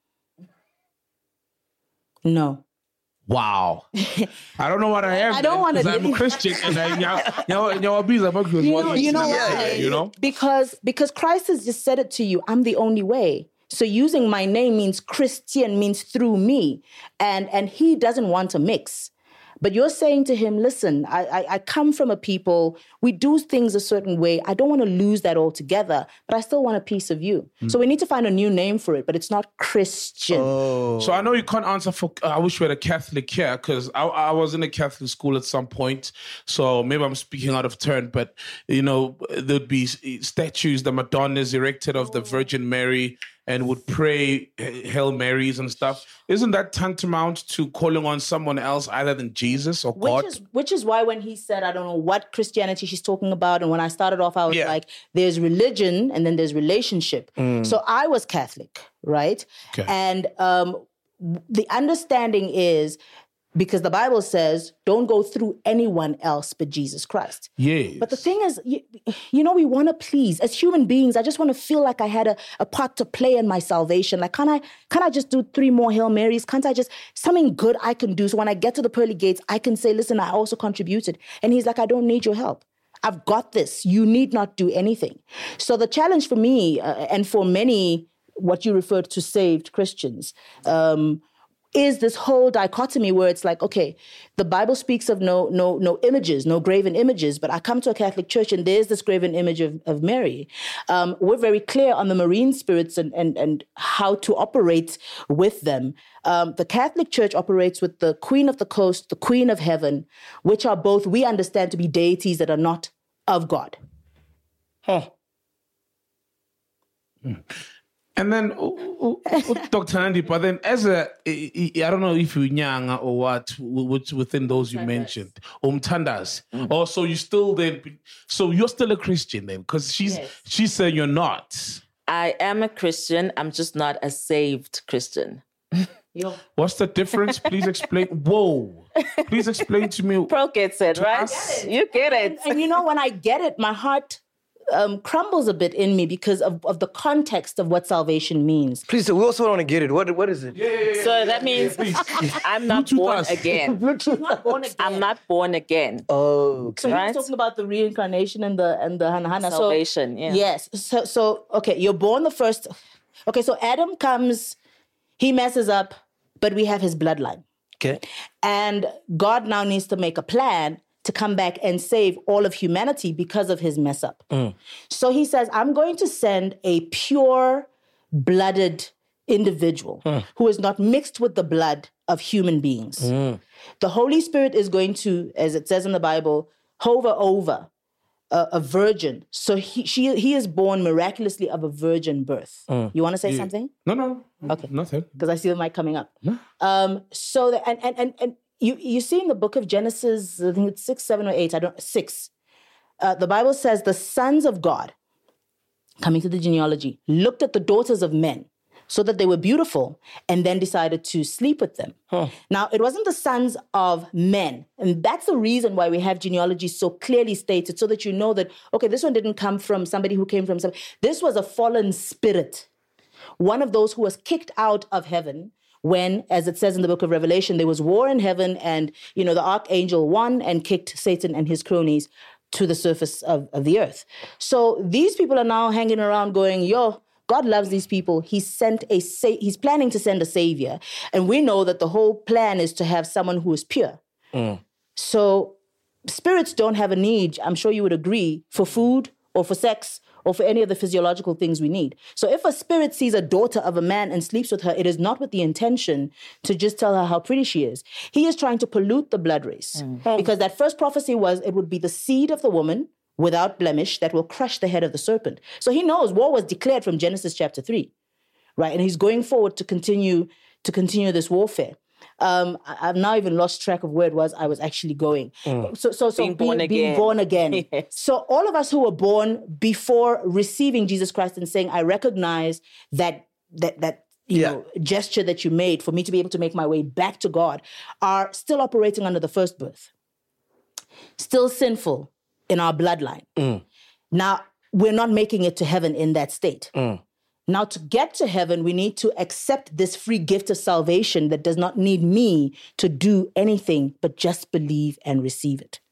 No. Wow. I don't know what I am. I don't want to. I'm a Christian and I, you know, you know, you know, you know why? You know? Because, because Christ has just said it to you, I'm the only way. So using my name means Christian, means through me. And, and he doesn't want to mix. But you're saying to him, listen, I, I, I come from a people, we do things a certain way. I don't want to lose that altogether, but I still want a piece of you. Mm. So we need to find a new name for it, but it's not Christian. Oh. So I know you can't answer for, uh, I wish we had a Catholic here, because I, I was in a Catholic school at some point. So maybe I'm speaking out of turn, but, you know, there'd be statues, the Madonnas erected of the Virgin Mary, and would pray Hail Marys and stuff. Isn't that tantamount to calling on someone else other than Jesus or God? Which is, which is why when he said, I don't know what Christianity she's talking about, and when I started off, I was yeah. like, there's religion and then there's relationship. Mm. So I was Catholic, right? Okay. And um, the understanding is, because the Bible says, don't go through anyone else but Jesus Christ. Yes. But the thing is, you, you know, we want to please. As human beings, I just want to feel like I had a, a part to play in my salvation. Like, can't I, can't I just do three more Hail Marys? Can't I just, something good I can do? So when I get to the pearly gates, I can say, listen, I also contributed. And he's like, I don't need your help. I've got this. You need not do anything. So the challenge for me, uh, and for many, what you referred to saved Christians, um, is this whole dichotomy where it's like, okay, the Bible speaks of no no no images, no graven images, but I come to a Catholic church and there's this graven image of, of Mary. Um, we're very clear on the marine spirits and, and, and how to operate with them. Um, the Catholic Church operates with the Queen of the Coast, the Queen of Heaven, which are both, we understand to be deities that are not of God. Huh. Hmm. And then, oh, oh, Doctor Andy, but then as a, I don't know if you nyanga or what, within those you mentioned, umtandas. Um, mm. Oh, so you still then, so you're still a Christian then? Because she's yes. she's saying you're not. I am a Christian. I'm just not a saved Christian. Yo. What's the difference? Please explain. Whoa. Please explain to me. Pro gets it, right? Get it. You get it. And, and you know, when I get it, my heart Um, crumbles a bit in me because of, of the context of what salvation means. Please, so we also want to get it. What What is it? Yeah, yeah, yeah, so yeah, that means yeah, I'm not Bluetooth born us. again. not born again. I'm not born again. Oh, okay. So he's right? talking about the reincarnation and the and the Hana Hana. Salvation, so, yeah. Yes. So so okay, you're born the first. Okay, so Adam comes, he messes up, but we have his bloodline. Okay. And God now needs to make a plan to come back and save all of humanity because of his mess up. Mm. So he says, I'm going to send a pure-blooded individual mm. who is not mixed with the blood of human beings. The Holy Spirit is going to, as it says in the Bible, hover over a, a virgin. So he she, he is born miraculously of a virgin birth. You want to say Yeah. something? No, no, Okay. nothing. Because I see the mic coming up. Um, so that, and, and, and, and you, you see in the book of Genesis, I think it's six, seven, or eight, I don't, six. Uh, the Bible says the sons of God, coming to the genealogy, looked at the daughters of men so that they were beautiful and then decided to sleep with them. Now, it wasn't the sons of men. And that's the reason why we have genealogy so clearly stated, so that you know that, okay, this one didn't come from somebody who came from some. This was a fallen spirit, one of those who was kicked out of heaven when, as it says in the book of Revelation, there was war in heaven and, you know, the archangel won and kicked Satan and his cronies to the surface of, of the earth. So these people are now hanging around going, yo, God loves these people. He sent a sa- he's planning to send a savior. And we know that the whole plan is to have someone who is pure. So spirits don't have a need, I'm sure you would agree, for food or for sex or for any of the physiological things we need. So if a spirit sees a daughter of a man and sleeps with her, it is not with the intention to just tell her how pretty she is. He is trying to pollute the blood race. Because that first prophecy was it would be the seed of the woman without blemish that will crush the head of the serpent. So he knows war was declared from Genesis chapter three, right? And he's going forward to continue to continue this warfare. Um, I- I've now even lost track of where it was I was actually going. So, so, so Being born being again. born again. Yes. So all of us who were born before receiving Jesus Christ and saying, I recognize that that that you Yeah. know gesture that you made for me to be able to make my way back to God, are still operating under the first birth, still sinful in our bloodline. Now, we're not making it to heaven in that state. Now, to get to heaven, we need to accept this free gift of salvation that does not need me to do anything but just believe and receive it.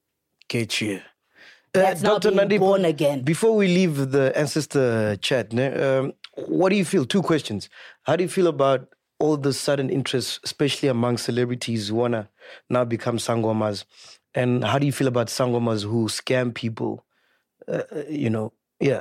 Get you. That's now being Nandi, born again. Before we leave the ancestor chat, ne, um, what do you feel? Two questions. How do you feel about all the sudden interest, especially among celebrities who want to now become sangomas? And how do you feel about sangomas who scam people? Uh, you know, yeah.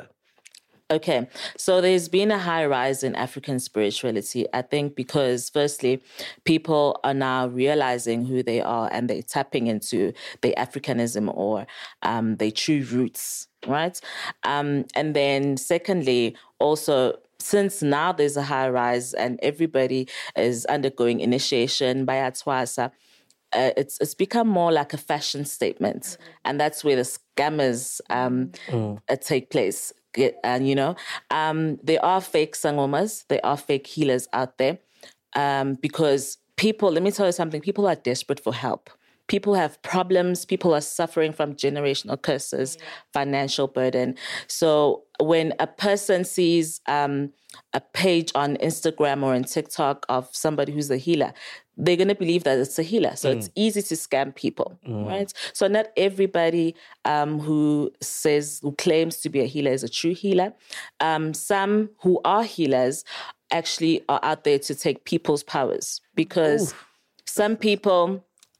Okay, so there's been a high rise in African spirituality, I think, because firstly, people are now realizing who they are and they're tapping into their Africanism or um, their true roots, right? Um, and then secondly, also, since now there's a high rise and everybody is undergoing initiation by Atwasa, Uh, it's it's become more like a fashion statement, and that's where the scammers um, uh, take place. Get, and you know, um, there are fake sangomas, there are fake healers out there, um, because people. Let me tell you something. People are desperate for help. People have problems. People are suffering from generational curses, financial burden. So when a person sees um, a page on Instagram or on TikTok of somebody who's a healer, they're going to believe that it's a healer. So it's easy to scam people, right? So not everybody um, who says, who claims to be a healer is a true healer. Um, some who are healers actually are out there to take people's powers, because some people...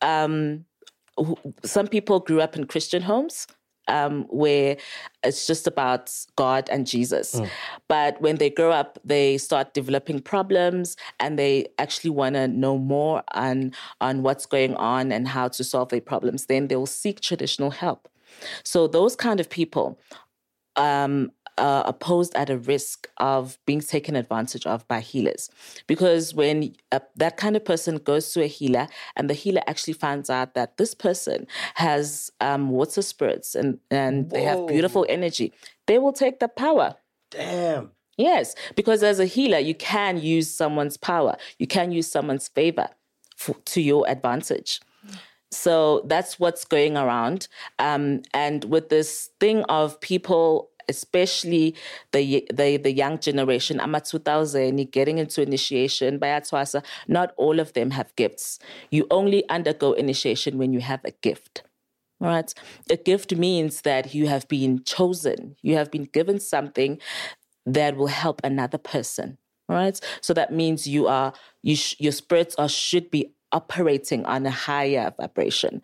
Um, who, some people grew up in Christian homes um, where it's just about God and Jesus. But when they grow up, they start developing problems and they actually want to know more on, on what's going on and how to solve their problems. Then they will seek traditional help. So those kind of people um, uh, are posed at a risk of being taken advantage of by healers. Because when uh, that kind of person goes to a healer and the healer actually finds out that this person has um, water spirits and, and they have beautiful energy, they will take the power. Damn. Yes, because as a healer, you can use someone's power. You can use someone's favor for, to your advantage. So that's what's going around. Um, and with this thing of people, especially the the, the young generation, Amatuthauzeni, getting into initiation, Bayatwasa, not all of them have gifts. You only undergo initiation when you have a gift. Right? A gift means that you have been chosen. You have been given something that will help another person. Right? So that means you are you sh- your spirits are should be operating on a higher vibration.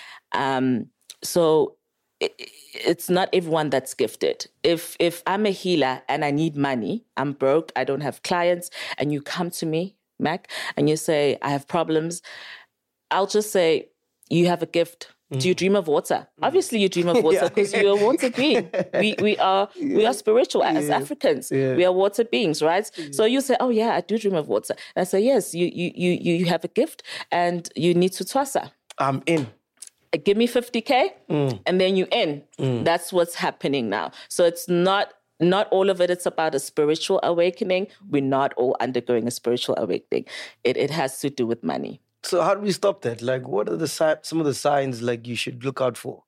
Um, so it, it's not everyone that's gifted. If if I'm a healer and I need money, I'm broke, I don't have clients, and you come to me Mac, and you say, I have problems, I'll just say, you have a gift. Do you dream of water? Obviously, you dream of water because you're a water being. We we are we are spiritual as Yeah. Africans. Yeah. We are water beings, right? So you say, "Oh yeah, I do dream of water." And I say, "Yes, you you you you have a gift, and you need to twasa. I'm in. Give me fifty k, and then you in." That's what's happening now. So it's not. Not all of it. It's about a spiritual awakening. We're not all undergoing a spiritual awakening. It it has to do with money. So how do we stop that? Like, what are the si- some of the signs like you should look out for?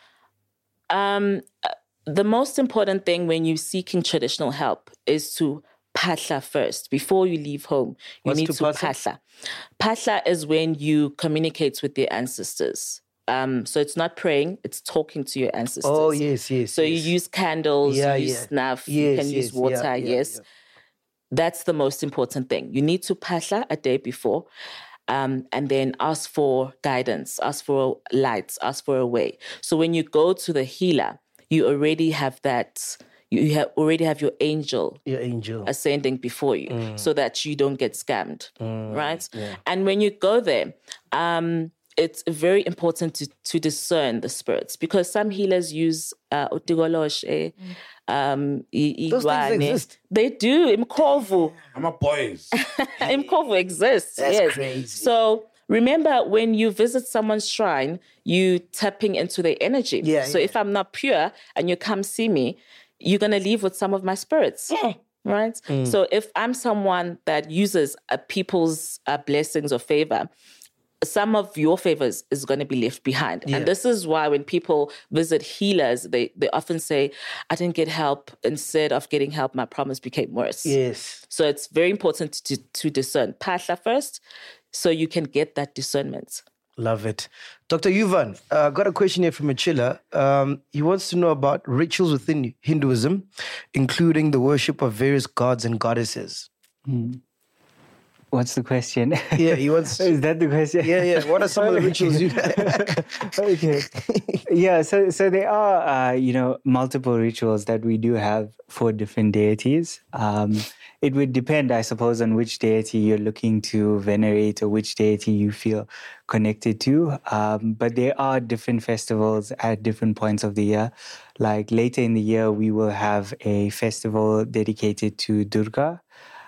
Um, uh, the most important thing when you're seeking traditional help is to phahla first. Before you leave home, you What's need to to phahla? phahla. Phahla is when you communicate with your ancestors. Um, so it's not praying, it's talking to your ancestors. Oh, yes, yes. So yes. you use candles, Yeah, you use yeah. snuff, you Yes, can yes, use water, yeah, yeah, yes. yeah. That's the most important thing. You need to phahla a day before. Um, and then ask for guidance, ask for lights, ask for a way. So when you go to the healer, you already have that, you have already have your angel Your angel. ascending before you Mm. so that you don't get scammed, right? And when you go there, um, it's very important to, to discern the spirits because some healers use uh, utigoloshe, um, i- Those things igwane. exist. They do. Imkovu. I'm a boys. Imkovu exists. That's yes. crazy. So remember, when you visit someone's shrine, you tapping into their energy. Yeah, So yeah. if I'm not pure and you come see me, you're gonna leave with some of my spirits. Right. Mm. So if I'm someone that uses uh, people's uh, blessings or favor, some of your favors is going to be left behind. Yeah. And this is why when people visit healers, they, they often say, I didn't get help. Instead of getting help, my problems became worse. Yes. So it's very important to, to discern. Phahla first, so you can get that discernment. Love it. Doctor Yuvan, I uh, got a question here from Achilla. Um, he wants to know about rituals within Hinduism, including the worship of various gods and goddesses. What's the question? Yeah, he wants... Is that the question? Yeah, yeah. What are some of the rituals you... Okay. Yeah, so so there are uh, you know multiple rituals that we do have for different deities. Um, it would depend, I suppose, on which deity you're looking to venerate or which deity you feel connected to. Um, but there are different festivals at different points of the year. Like later in the year, we will have a festival dedicated to Durga.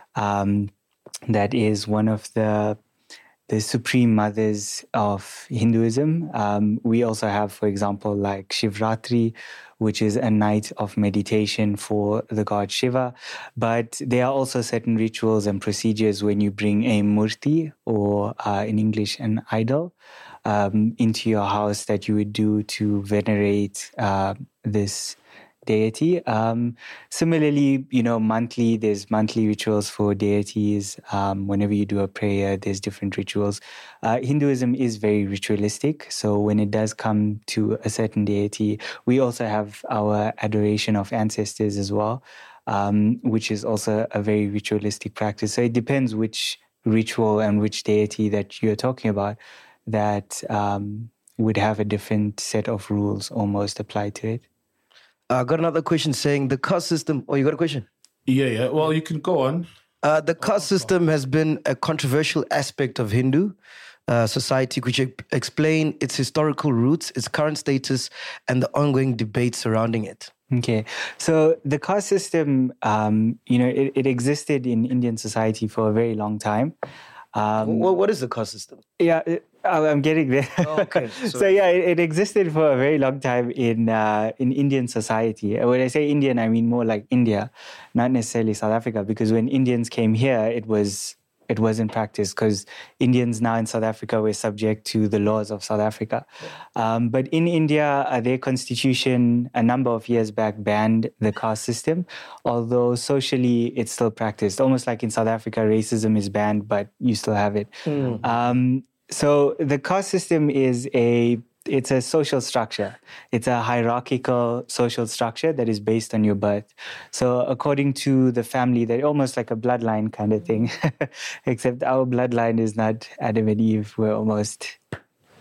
Um, that is one of the the supreme mothers of Hinduism. Um, we also have, for example, like Shivratri, which is a night of meditation for the god Shiva. But there are also certain rituals and procedures when you bring a murti, or uh, in English, an idol, um, into your house that you would do to venerate uh, this deity. Um, similarly, you know, monthly, there's monthly rituals for deities. Um, whenever you do a prayer, there's different rituals. Uh, Hinduism is very ritualistic. So when it does come to a certain deity, we also have our adoration of ancestors as well, um, which is also a very ritualistic practice. So it depends which ritual and which deity that you're talking about that um, would have a different set of rules almost applied to it. I uh, got another question saying the caste system... Oh, you got a question? Yeah, yeah. Well, you can go on. Uh, the caste system has been a controversial aspect of Hindu uh, society. Could you explain its historical roots, its current status, and the ongoing debate surrounding it? Okay, so the caste system, um, you know, it, it existed in Indian society for a very long time. Um, What, what is the caste system? Yeah, it- I- I'm getting there. Oh, okay. So yeah, it, it existed for a very long time in uh, in Indian society. And when I say Indian, I mean more like India, not necessarily South Africa. Because when Indians came here, it was it wasn't practiced because Indians now in South Africa were subject to the laws of South Africa. Um, but in India, uh, their constitution a number of years back banned the caste system, although socially it's still practiced. Almost like in South Africa, racism is banned, but you still have it. Mm. Um, so the caste system is a it's a social structure. It's a hierarchical social structure that is based on your birth. So according to the family, they're almost like a bloodline kind of thing, except our bloodline is not Adam and Eve. We're almost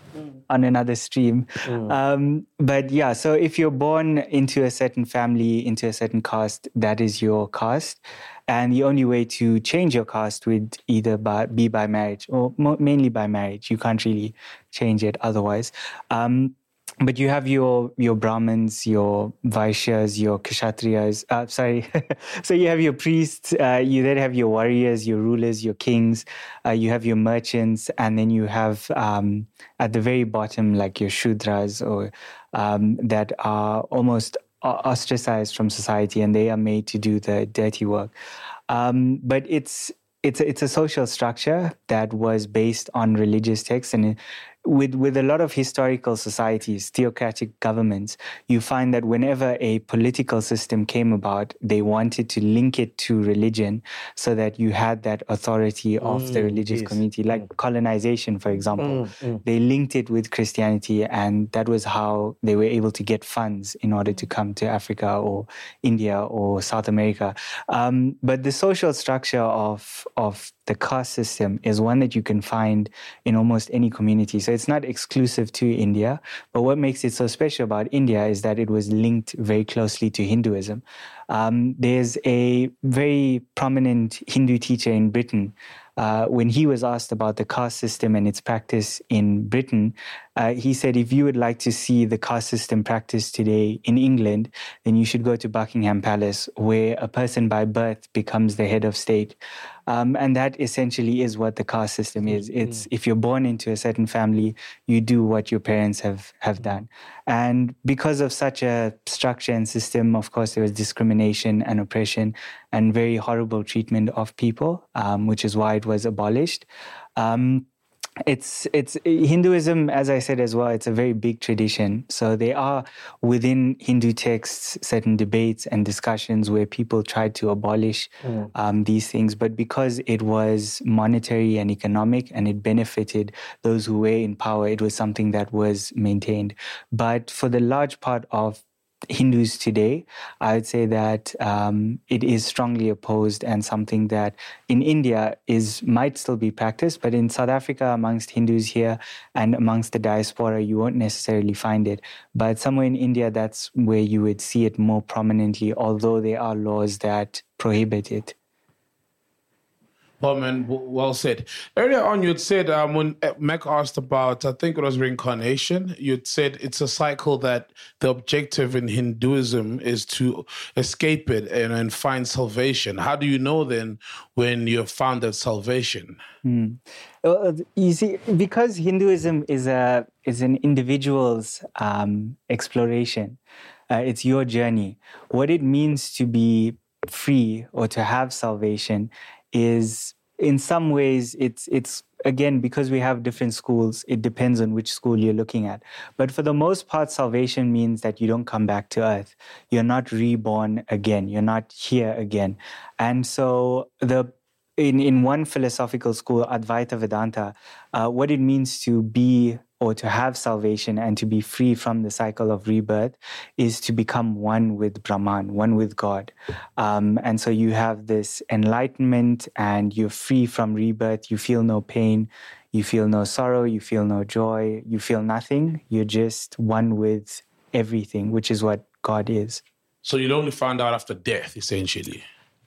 mm. on another stream. Mm. Um, but yeah, so if you're born into a certain family, into a certain caste, that is your caste. And the only way to change your caste would either by, be by marriage, or mo- mainly by marriage. You can't really change it otherwise. Um, But you have your your Brahmins, your Vaishyas, your Kshatriyas. Uh, sorry, so you have your priests. Uh, you then have your warriors, your rulers, your kings. Uh, you have your merchants, and then you have um, at the very bottom, like your Shudras, or um, that are almost ostracized from society, and they are made to do the dirty work. Um, but it's it's a, it's a social structure that was based on religious texts, and with with a lot of historical societies, theocratic governments, you find that whenever a political system came about, they wanted to link it to religion so that you had that authority of mm, the religious yes. community, like mm. colonization, for example. Mm, mm. They linked it with Christianity, and that was how they were able to get funds in order to come to Africa or India or South America. Um, but the social structure of of the caste system is one that you can find in almost any community. So it's not exclusive to India, but what makes it so special about India is that it was linked very closely to Hinduism. Um, there's a very prominent Hindu teacher in Britain. Uh, when he was asked about the caste system and its practice in Britain, uh, he said, if you would like to see the caste system practiced today in England, then you should go to Buckingham Palace, where a person by birth becomes the head of state. Um, and that essentially is what the caste system is. It's if you're born into a certain family, you do what your parents have, have done. And because of such a structure and system, of course, there was discrimination and oppression and very horrible treatment of people, um, which is why it was abolished. Um, It's it's Hinduism, as I said as well, it's a very big tradition. So there are within Hindu texts certain debates and discussions where people tried to abolish mm. um, these things. But because it was monetary and economic and it benefited those who were in power, it was something that was maintained. But for the large part of Hindus today, I would say that um, it is strongly opposed and something that in India is might still be practiced, but in South Africa, amongst Hindus here and amongst the diaspora, you won't necessarily find it. But somewhere in India, that's where you would see it more prominently, although there are laws that prohibit it. Well, man, well said. Earlier on, you'd said um, when Mac asked about, I think it was reincarnation, you'd said it's a cycle that the objective in Hinduism is to escape it and, and find salvation. How do you know then when you've found that salvation? Hmm. Well, you see, because Hinduism is a is an individual's um, exploration, uh, it's your journey. What it means to be free or to have salvation is in some ways it's it's again, because we have different schools, it depends on which school you're looking at. But for the most part, salvation means that you don't come back to earth. You're not reborn again. You're not here again. And so the in, in one philosophical school, Advaita Vedanta, uh, what it means to be or to have salvation and to be free from the cycle of rebirth is to become one with Brahman, one with God. Um, and so you have this enlightenment and you're free from rebirth. You feel no pain. You feel no sorrow. You feel no joy. You feel nothing. You're just one with everything, which is what God is. So you'll only find out after death, essentially.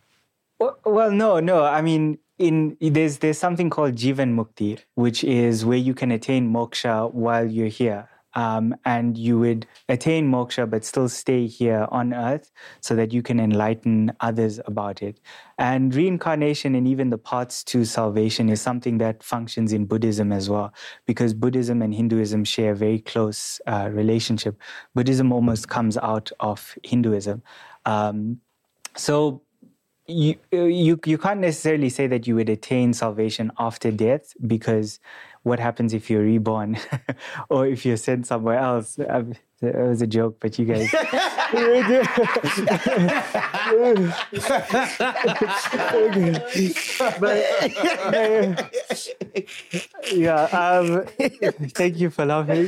Well, well no, no. I mean, In there's there's something called Jivan Mukti, which is where you can attain moksha while you're here. Um, and you would attain moksha but still stay here on earth so that you can enlighten others about it. And reincarnation and even the paths to salvation is something that functions in Buddhism as well, because Buddhism and Hinduism share a very close uh, relationship. Buddhism almost comes out of Hinduism. Um, so You, you you can't necessarily say that you would attain salvation after death, because what happens if you're reborn or if you're sent somewhere else? Um, it was a joke, but you guys... but, Yeah. Um, thank you for laughing.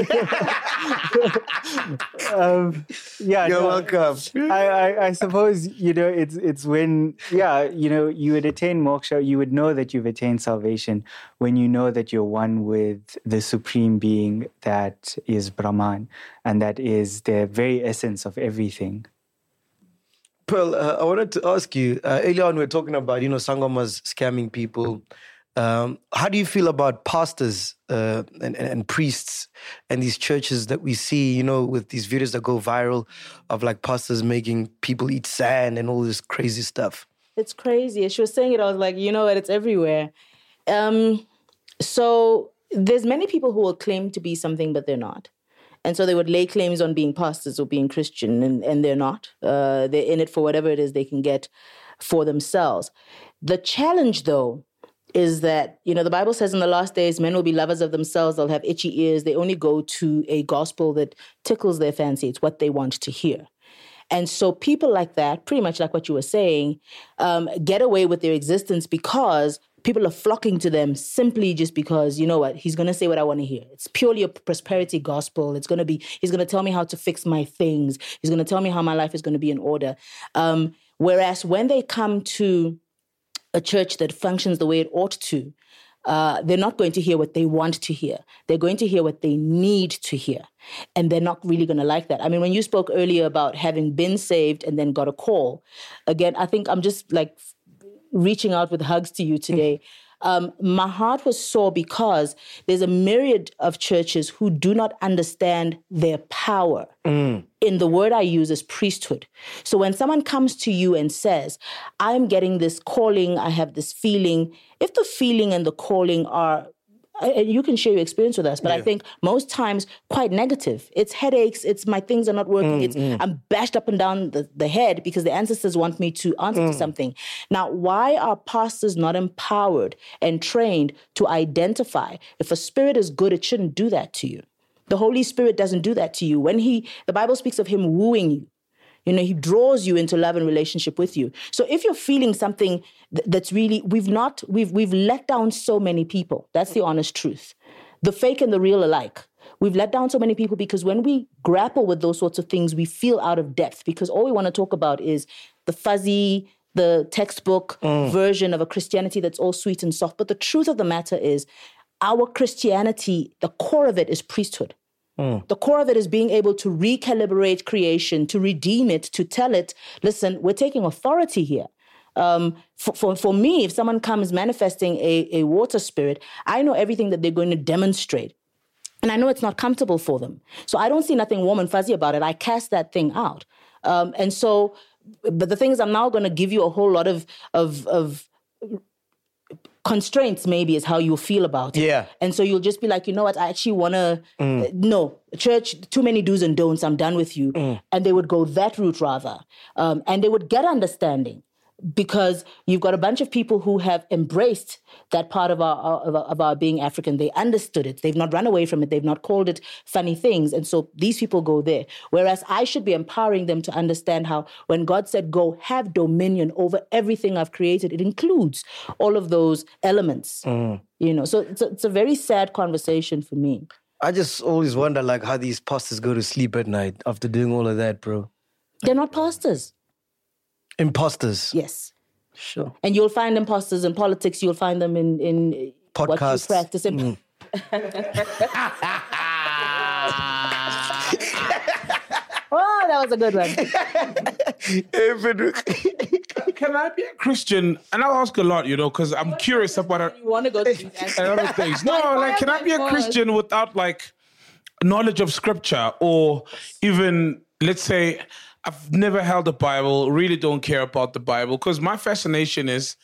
um, yeah. You're no, welcome. I, I, I suppose, you know, it's it's when, yeah, you know, you would attain moksha, you would know that you've attained salvation when you know that you're one with the supreme being that is Brahman, and that is the very essence of everything. Pearl, uh, I wanted to ask you, uh, earlier on we were talking about, you know, Sangomas scamming people. Um, how do you feel about pastors uh, and, and, and priests and these churches that we see, you know, with these videos that go viral of like pastors making people eat sand and all this crazy stuff? It's crazy. As she was saying it, I was like, you know what, it's everywhere. Um, so there's many people who will claim to be something, but they're not. And so they would lay claims on being pastors or being Christian, and, and they're not. Uh, they're in it for whatever it is they can get for themselves. The challenge, though, is that, you know, the Bible says in the last days, men will be lovers of themselves. They'll have itchy ears. They only go to a gospel that tickles their fancy. It's what they want to hear. And so people like that, pretty much like what you were saying, um, get away with their existence because people are flocking to them simply just because, you know what, he's going to say what I want to hear. It's purely a prosperity gospel. It's going to be, he's going to tell me how to fix my things. He's going to tell me how my life is going to be in order. Um, whereas when they come to a church that functions the way it ought to, uh, they're not going to hear what they want to hear. They're going to hear what they need to hear. And they're not really going to like that. I mean, when you spoke earlier about having been saved and then got a call, again, I think I'm just like reaching out with hugs to you today. Um, my heart was sore because there's a myriad of churches who do not understand their power. Mm. In the word I use is priesthood. So when someone comes to you and says, I'm getting this calling, I have this feeling, if the feeling and the calling are, you can share your experience with us, but yeah. I think most times quite negative. It's headaches, it's my things are not working, mm, it's mm. I'm bashed up and down the, the head because the ancestors want me to answer mm. to something. Now, why are pastors not empowered and trained to identify if a spirit is good, it shouldn't do that to you? The Holy Spirit doesn't do that to you. When he, the Bible speaks of him wooing you. You know, he draws you into love and relationship with you. So if you're feeling something th- that's really, we've not, we've we've let down so many people. That's the honest truth. The fake and the real alike. We've let down so many people because when we grapple with those sorts of things, we feel out of depth because all we want to talk about is the fuzzy, the textbook mm. version of a Christianity that's all sweet and soft. But the truth of the matter is our Christianity, the core of it is priesthood. Mm. The core of it is being able to recalibrate creation, to redeem it, to tell it, listen, we're taking authority here. Um, for, for, for me, if someone comes manifesting a, a water spirit, I know everything that they're going to demonstrate. And I know it's not comfortable for them. So I don't see nothing warm and fuzzy about it. I cast that thing out. Um, and so, but the thing is, I'm now going to give you a whole lot of, of, of constraints, maybe, is how you'll feel about it. Yeah. And so you'll just be like, you know what, I actually want to, mm. uh, no, church, too many do's and don'ts, I'm done with you. Mm. And they would go that route rather. Um, and they would get understanding because you've got a bunch of people who have embraced that part of our, of our, of our being African. They understood it. They've not run away from it. They've not called it funny things. And so these people go there. Whereas I should be empowering them to understand how when God said, go have dominion over everything I've created, it includes all of those elements. Mm. You know, so it's a, it's a very sad conversation for me. I just always wonder like how these pastors go to sleep at night after doing all of that, bro. They're not pastors. Imposters. Yes. Sure. And you'll find imposters in politics. You'll find them in, in podcasts. What you practice. In... Mm. Oh, that was a good one. Can I be a Christian? And I'll ask a lot, you know, because I'm curious about it. You want to go to other things. No, like, can I be a Christian without, like, knowledge of scripture or even, let's say, I've never held a Bible, really don't care about the Bible, because my fascination is,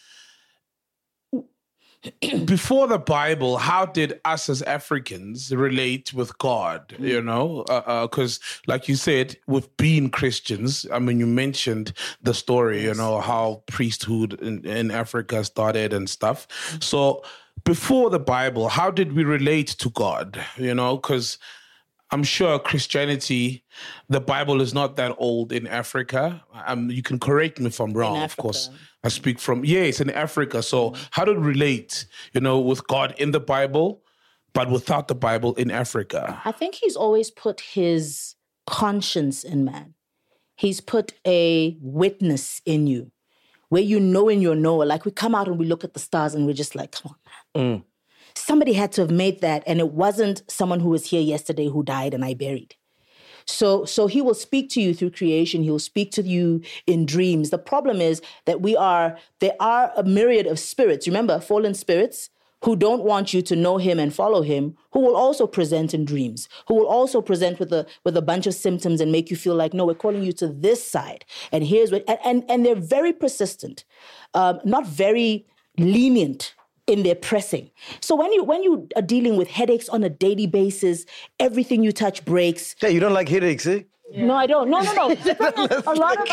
before the Bible, how did us as Africans relate with God, you know? Because uh, uh, like you said, with being Christians, I mean, you mentioned the story, you know, how priesthood in, in Africa started and stuff. So before the Bible, how did we relate to God, you know? Because I'm sure Christianity, the Bible is not that old in Africa. Um, you can correct me if I'm wrong, of course. I speak from, yeah, it's in Africa. So how to relate, you know, with God in the Bible, but without the Bible in Africa? I think he's always put his conscience in man. He's put a witness in you, where you know in your knower. Like we come out and we look at the stars and we're just like, come on. Mm. Somebody had to have made that, and it wasn't someone who was here yesterday who died and I buried. So, so he will speak to you through creation. He will speak to you in dreams. The problem is that we are, there are a myriad of spirits, remember, fallen spirits, who don't want you to know him and follow him, who will also present in dreams, who will also present with a with a bunch of symptoms and make you feel like, no, we're calling you to this side. And here's what, and, and, and they're very persistent, um, not very lenient in their pressing. So when you when you are dealing with headaches on a daily basis, everything you touch breaks. Yeah, you don't like headaches, eh? Yeah. No, I don't. No, no, no. a lot of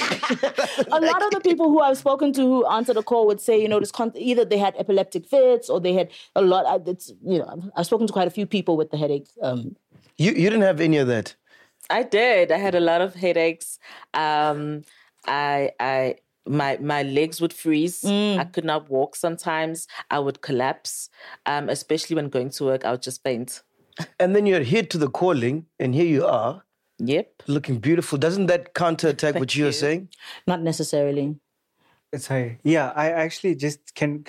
the, a lot of the people who I've spoken to who answer the call would say, you know, this con- either they had epileptic fits or they had a lot. It's, you know, I've spoken to quite a few people with the headache. Um, you you didn't have any of that. I did. I had a lot of headaches. Um, I I. My my legs would freeze. Mm. I could not walk sometimes. I would collapse, um, especially when going to work. I would just faint. And then you adhered to the calling, and here you are. Yep. Looking beautiful. Doesn't that counterattack what you, you were saying? Not necessarily. Sorry. Yeah, I actually just can.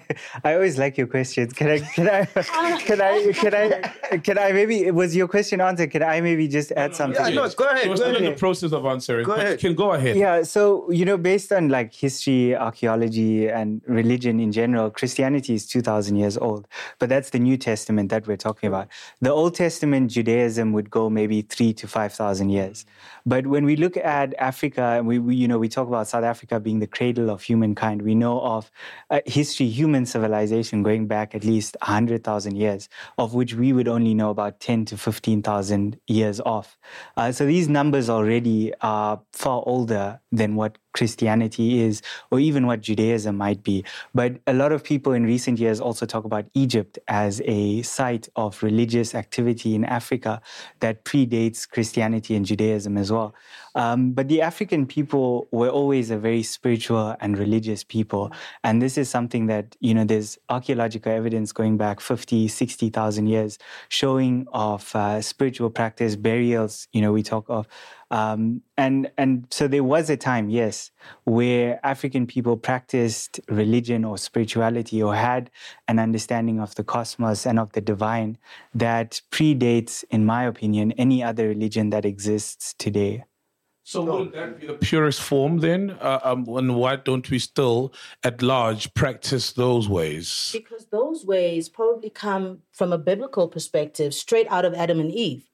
I always like your questions. Can I? Can I? Can I? Can I? Can I? Maybe was your question answered? Can I maybe just add something? Yeah, no, go ahead. She was go still ahead. in the process of answering. Go ahead. Can go ahead. Yeah. So you know, based on like history, archaeology, and religion in general, Christianity is two thousand years old. But that's the New Testament that we're talking about. The Old Testament, Judaism would go maybe three to five thousand years. But when we look at Africa, we, we you know we talk about South Africa being the cradle of humankind. We know of uh, history, human civilization going back at least one hundred thousand years, of which we would only know about ten to fifteen thousand years off. Uh, so these numbers already are far older than what Christianity is, or even what Judaism might be. But a lot of people in recent years also talk about Egypt as a site of religious activity in Africa that predates Christianity and Judaism as well. Um, but the African people were always a very spiritual and religious people. And this is something that, you know, there's archaeological evidence going back fifty, sixty thousand years showing of uh, spiritual practice, burials, you know, we talk of. Um, and and so there was a time, yes, where African people practiced religion or spirituality or had an understanding of the cosmos and of the divine that predates, in my opinion, any other religion that exists today. So wouldn't that be the purest form then? Uh, um, and why don't we still, at large, practice those ways? Because those ways probably come from a biblical perspective, straight out of Adam and Eve.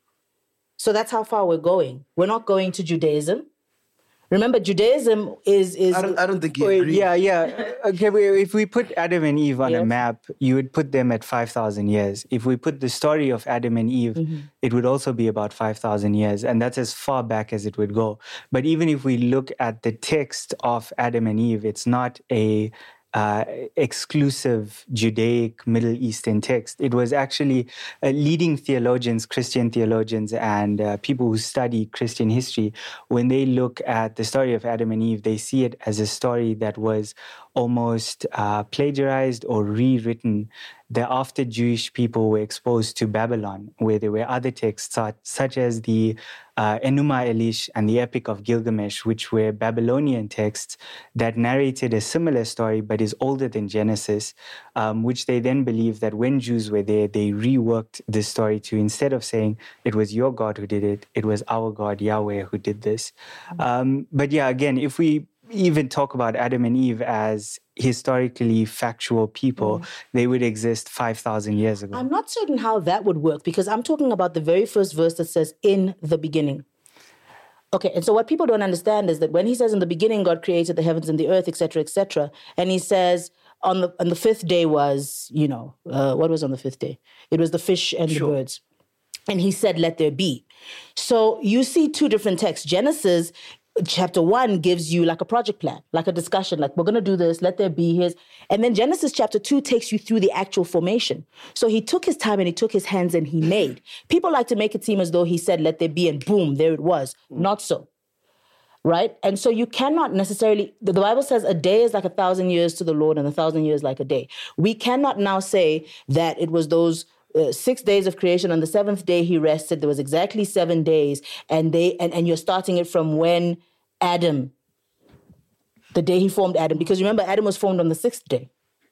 So that's how far we're going. We're not going to Judaism. Remember, Judaism is... is I don't, I don't think you Wait, agree. yeah, yeah. Okay, wait, if we put Adam and Eve on Yes. a map, you would put them at five thousand years. If we put the story of Adam and Eve, mm-hmm. it would also be about five thousand years. And that's as far back as it would go. But even if we look at the text of Adam and Eve, it's not a... Uh, exclusive Judaic Middle Eastern text. It was actually uh, leading theologians, Christian theologians, and uh, people who study Christian history. When they look at the story of Adam and Eve, they see it as a story that was almost uh, plagiarized or rewritten thereafter Jewish people were exposed to Babylon, where there were other texts such, such as the uh, Enuma Elish and the Epic of Gilgamesh, which were Babylonian texts that narrated a similar story but is older than Genesis, um, which they then believed that when Jews were there, they reworked the story to, instead of saying it was your God who did it, it was our God, Yahweh, who did this. Um, but yeah, again, if we even talk about Adam and Eve as historically factual people, mm. they would exist five thousand years ago. I'm not certain how that would work because I'm talking about the very first verse that says, in the beginning. Okay, and so what people don't understand is that when he says in the beginning, God created the heavens and the earth, et cetera, et cetera, and he says on the on the fifth day was, you know, uh, what was on the fifth day? It was the fish and sure. the birds. And he said, let there be. So you see two different texts. Genesis chapter one gives you like a project plan, like a discussion, like we're going to do this, let there be his. And then Genesis chapter two takes you through the actual formation. So he took his time and he took his hands and he made. People like to make it seem as though he said, let there be, and boom, there it was. Mm. Not so. Right? And so you cannot necessarily, the Bible says a day is like a thousand years to the Lord and a thousand years like a day. We cannot now say that it was those uh, six days of creation. On the seventh day he rested. There was exactly seven days. And they and, and you're starting it from when Adam, the day he formed Adam. Because remember, Adam was formed on the sixth day.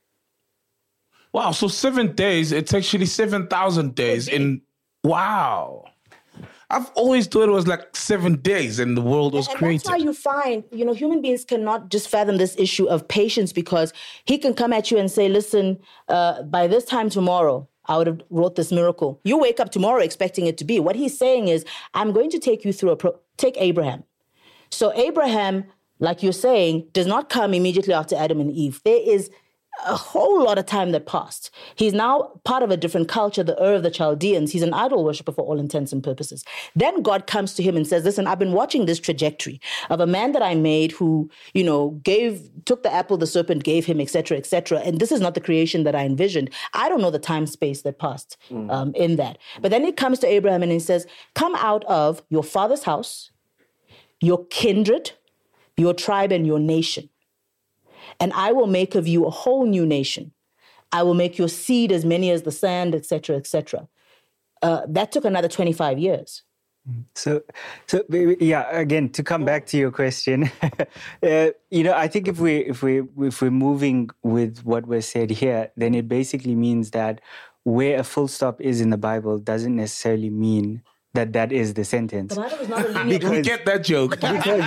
Wow, so seven days, it's actually seven thousand days in, wow. I've always thought it was like seven days and the world was and, and created. That's why you find, you know, human beings cannot just fathom this issue of patience, because he can come at you and say, listen, uh, by this time tomorrow, I would have wrought this miracle. You wake up tomorrow expecting it to be. What he's saying is, I'm going to take you through a, pro- take Abraham. So Abraham, like you're saying, does not come immediately after Adam and Eve. There is a whole lot of time that passed. He's now part of a different culture, the Ur of the Chaldeans. He's an idol worshiper for all intents and purposes. Then God comes to him and says, listen, I've been watching this trajectory of a man that I made who, you know, gave, took the apple the serpent gave him, et cetera, et cetera. And this is not the creation that I envisioned. I don't know the time space that passed mm. um, in that. But then he comes to Abraham and he says, come out of your father's house, your kindred, your tribe, and your nation. And I will make of you a whole new nation. I will make your seed as many as the sand, et cetera, et cetera. Uh, that took another twenty-five years. So, so yeah. Again, to come back to your question, uh, you know, I think if we if we if we're moving with what was said here, then it basically means that where a full stop is in the Bible doesn't necessarily mean that that is the sentence. The Bible is not a linear. We get that joke.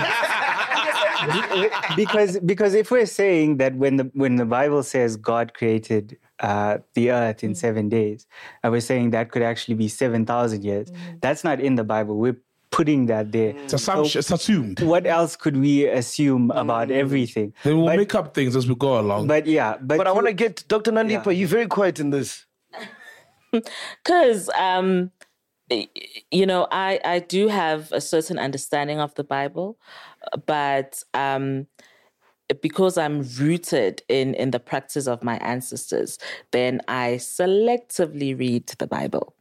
Because, because because if we're saying that when the when the Bible says God created uh, the earth in mm. seven days, and we're saying that could actually be seven thousand years, mm. that's not in the Bible. We're putting that there. It's, assum- so, it's assumed. What else could we assume about mm. everything? Then we'll but, make up things as we go along. But yeah, but, but I want to get Doctor Nandipa. Yeah. You're very quiet in this. Because um, you know, I I do have a certain understanding of the Bible. But um, because I'm rooted in, in the practice of my ancestors, then I selectively read the Bible.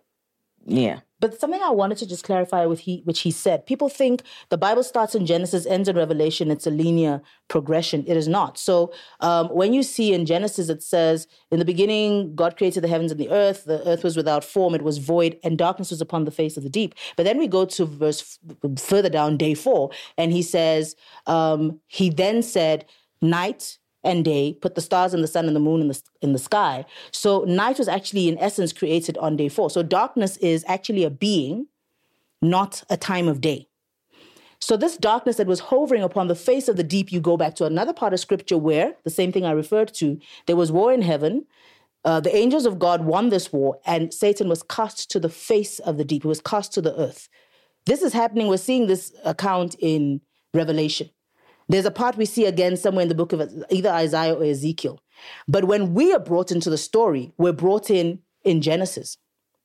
Yeah. But something I wanted to just clarify with he, which he said, people think the Bible starts in Genesis, ends in Revelation, it's a linear progression. It is not. So um, when you see in Genesis, it says, in the beginning, God created the heavens and the earth. The earth was without form, it was void, and darkness was upon the face of the deep. But then we go to verse f- further down, day four, and he says, um, he then said, night and day, put the stars and the sun and the moon in the, in the sky. So night was actually, in essence, created on day four. So darkness is actually a being, not a time of day. So this darkness that was hovering upon the face of the deep, you go back to another part of scripture where, the same thing I referred to, there was war in heaven. Uh, the angels of God won this war, and Satan was cast to the face of the deep. He was cast to the earth. This is happening. We're seeing this account in Revelation. There's a part we see again somewhere in the book of either Isaiah or Ezekiel. But when we are brought into the story, we're brought in in Genesis.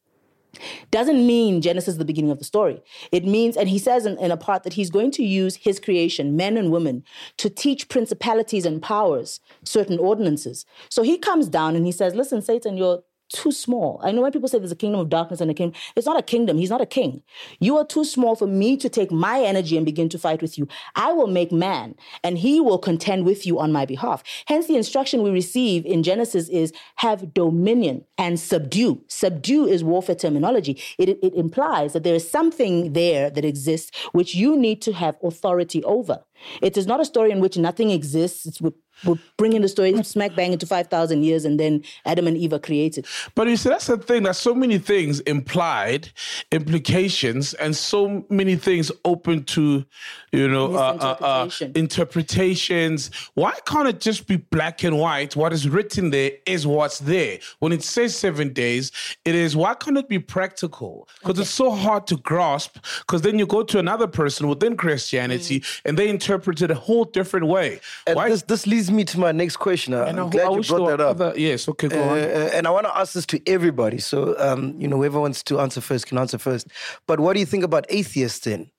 Doesn't mean Genesis is the beginning of the story. It means, and he says in, in a part that he's going to use his creation, men and women, to teach principalities and powers certain ordinances. So he comes down and he says, listen, Satan, you're too small. I know when people say there's a kingdom of darkness and a kingdom, it's not a kingdom. He's not a king. You are too small for me to take my energy and begin to fight with you. I will make man, and he will contend with you on my behalf. Hence, the instruction we receive in Genesis is have dominion and subdue. Subdue is warfare terminology. It, it implies that there is something there that exists which you need to have authority over. It is not a story in which nothing exists. It's, we're, we're bringing the story smack bang into five thousand years and then Adam and Eve are created. But you see, that's the thing. There's so many things implied, implications, and so many things open to, you know, uh, uh, uh, interpretations. Why can't it just be black and white? What is written there is what's there. When it says seven days, it is, why can't it be practical? Because okay. It's so hard to grasp, because then you go to another person within Christianity mm. and they interpret it a whole different way. And Why? This, this leads me to my next question. Uh, I'm I, glad I you brought that up. Other, yes, okay, go uh, on. And I want to ask this to everybody. So, um, you know, whoever wants to answer first can answer first. But what do you think about atheists then?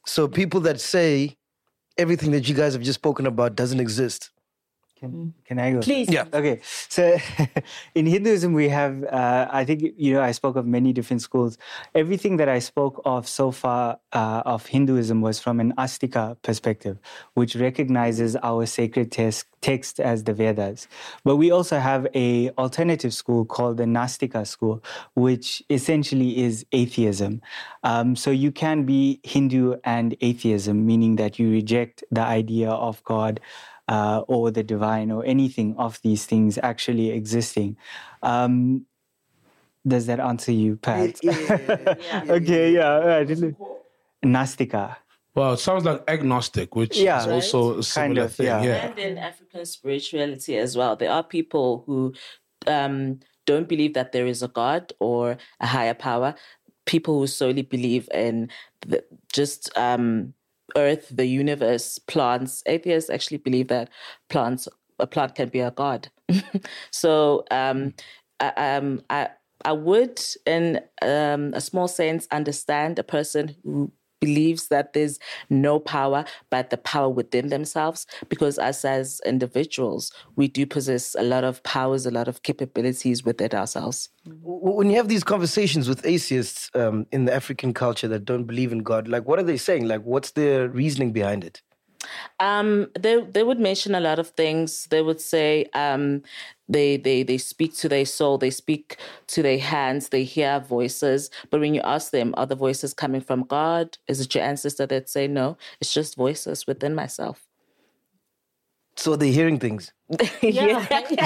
So people that say everything that you guys have just spoken about doesn't exist. Can, can I go? Please. Yeah. Okay. So in Hinduism, we have, uh, I think, you know, I spoke of many different schools. Everything that I spoke of so far uh, of Hinduism was from an Astika perspective, which recognizes our sacred tes- text as the Vedas. But we also have a alternative school called the Nastika school, which essentially is atheism. Um, so you can be Hindu and atheism, meaning that you reject the idea of God, Uh, or the divine, or anything of these things actually existing. Um, does that answer you, Pat? Okay, yeah. I didn't... Nastika. Well, it sounds like agnostic, which Yeah. is also a similar Kind of, thing. yeah. Yeah. And in African spirituality as well, there are people who um, don't believe that there is a God or a higher power. People who solely believe in the, just um, Earth, the universe, plants. Atheists actually believe that plants, a plant can be a god. So um, I, um, I, I would, in um, a small sense, understand a person who believes that there's no power but the power within themselves, because us as individuals, we do possess a lot of powers, a lot of capabilities within ourselves. When you have these conversations with atheists um, in the African culture that don't believe in God, like what are they saying? Like what's their reasoning behind it? Um, they they would mention a lot of things. They would say um, they they they speak to their soul, they speak to their hands, they hear voices. But when you ask them, are the voices coming from God? Is it your ancestor? They'd say no. It's just voices within myself. So they're hearing things. Yeah.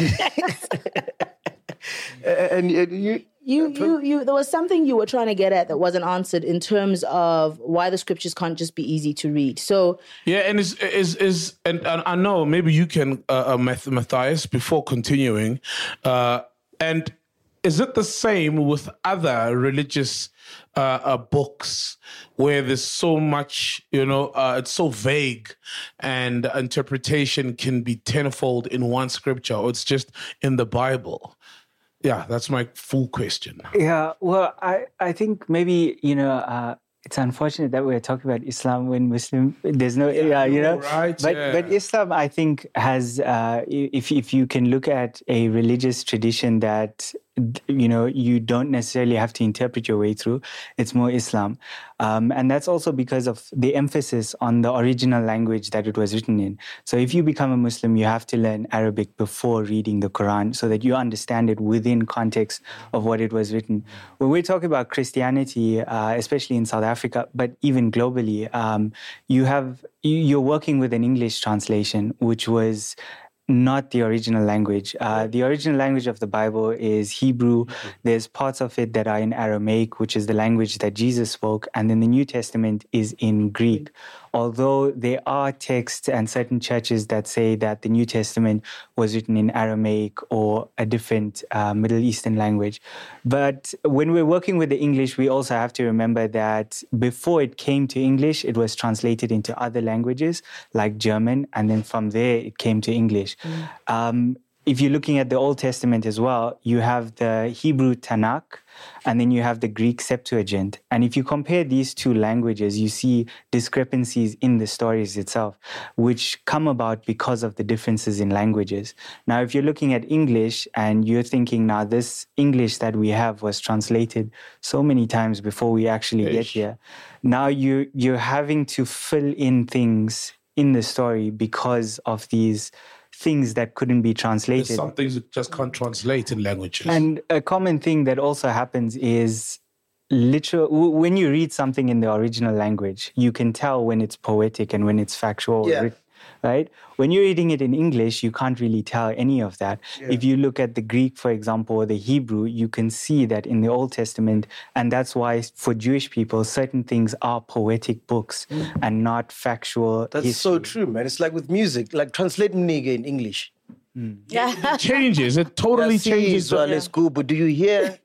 And, and you, You, you, you. There was something you were trying to get at that wasn't answered in terms of why the scriptures can't just be easy to read. So Yeah, and is is is and, and I know maybe you can, uh, uh, Math- Matthias, before continuing, uh, and is it the same with other religious uh, uh, books where there's so much, you know, uh, it's so vague, and interpretation can be tenfold in one scripture, or it's just in the Bible? Yeah, that's my full question. Yeah, well, I, I think maybe, you know, uh, it's unfortunate that we're talking about Islam when Muslim, there's no, yeah, you know. right, But yeah. but Islam, I think, has, uh, if if you can look at a religious tradition that, you know, you don't necessarily have to interpret your way through, it's more Islam. Um, and that's also because of the emphasis on the original language that it was written in. So if you become a Muslim, you have to learn Arabic before reading the Quran so that you understand it within context of what it was written. When we're talking about Christianity, uh, especially in South Africa, but even globally, um, you have, you're working with an English translation, which was not the original language. Uh, the original language of the Bible is Hebrew. There's parts of it that are in Aramaic, which is the language that Jesus spoke. And then the New Testament is in Greek. Although there are texts and certain churches that say that the New Testament was written in Aramaic or a different uh, Middle Eastern language. But when we're working with the English, we also have to remember that before it came to English, it was translated into other languages like German. And then from there, it came to English. Mm. Um, if you're looking at the Old Testament as well, you have the Hebrew Tanakh, and then you have the Greek Septuagint. And if you compare these two languages, you see discrepancies in the stories itself, which come about because of the differences in languages. Now, if you're looking at English and you're thinking, now this English that we have was translated so many times before we actually Ish. get here. Now you, you're having to fill in things in the story because of these things that couldn't be translated. There's some things that just can't translate in languages. And a common thing that also happens is literal, when you read something in the original language, you can tell when it's poetic and when it's factual, yeah. right? When you're reading it in English, you can't really tell any of that. Yeah. If you look at the Greek, for example, or the Hebrew, you can see that in the Old Testament. And that's why for Jewish people, certain things are poetic books mm. and not factual That's history. so true, man. It's like with music, like translate nigga in English. Mm. Yeah. It changes. It totally yeah, changes. Well, let's go, but do you hear?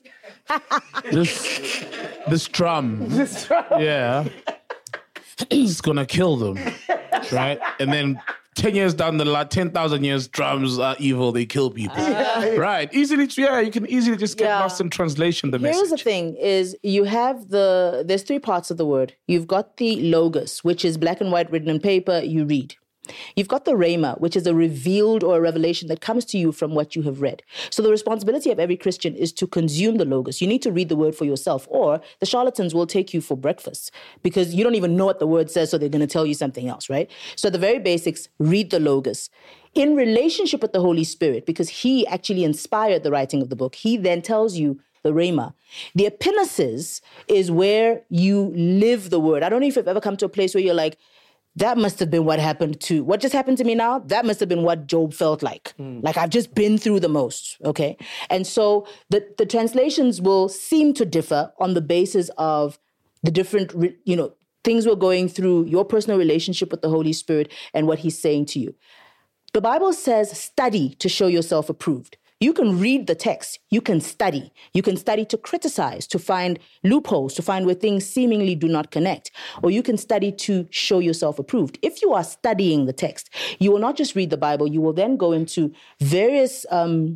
this, this drum. This drum. Yeah. It's going to kill them. Right? And then ten years down the line, ten thousand years, drums are evil, they kill people. Uh, right. Easily, yeah, you can easily just get Yeah. lost in translation, the Here's message. the thing is you have the, there's three parts of the word. You've got the logos, which is black and white written on paper, you read. You've got the rhema, which is a revealed or a revelation that comes to you from what you have read. So the responsibility of every Christian is to consume the logos. You need to read the word for yourself, or the charlatans will take you for breakfast because you don't even know what the word says, so they're going to tell you something else, right? So the very basics, read the logos. In relationship with the Holy Spirit, because he actually inspired the writing of the book, he then tells you the rhema. The epinasis is where you live the word. I don't know if you've ever come to a place where you're like, that must have been what happened to, what just happened to me now? That must have been what Job felt like. Mm. Like I've just been through the most, okay? And so the, the translations will seem to differ on the basis of the different, you know, things we're going through, your personal relationship with the Holy Spirit and what he's saying to you. The Bible says study to show yourself approved. You can read the text. You can study. You can study to criticize, to find loopholes, to find where things seemingly do not connect. Or you can study to show yourself approved. If you are studying the text, you will not just read the Bible. You will then go into various um,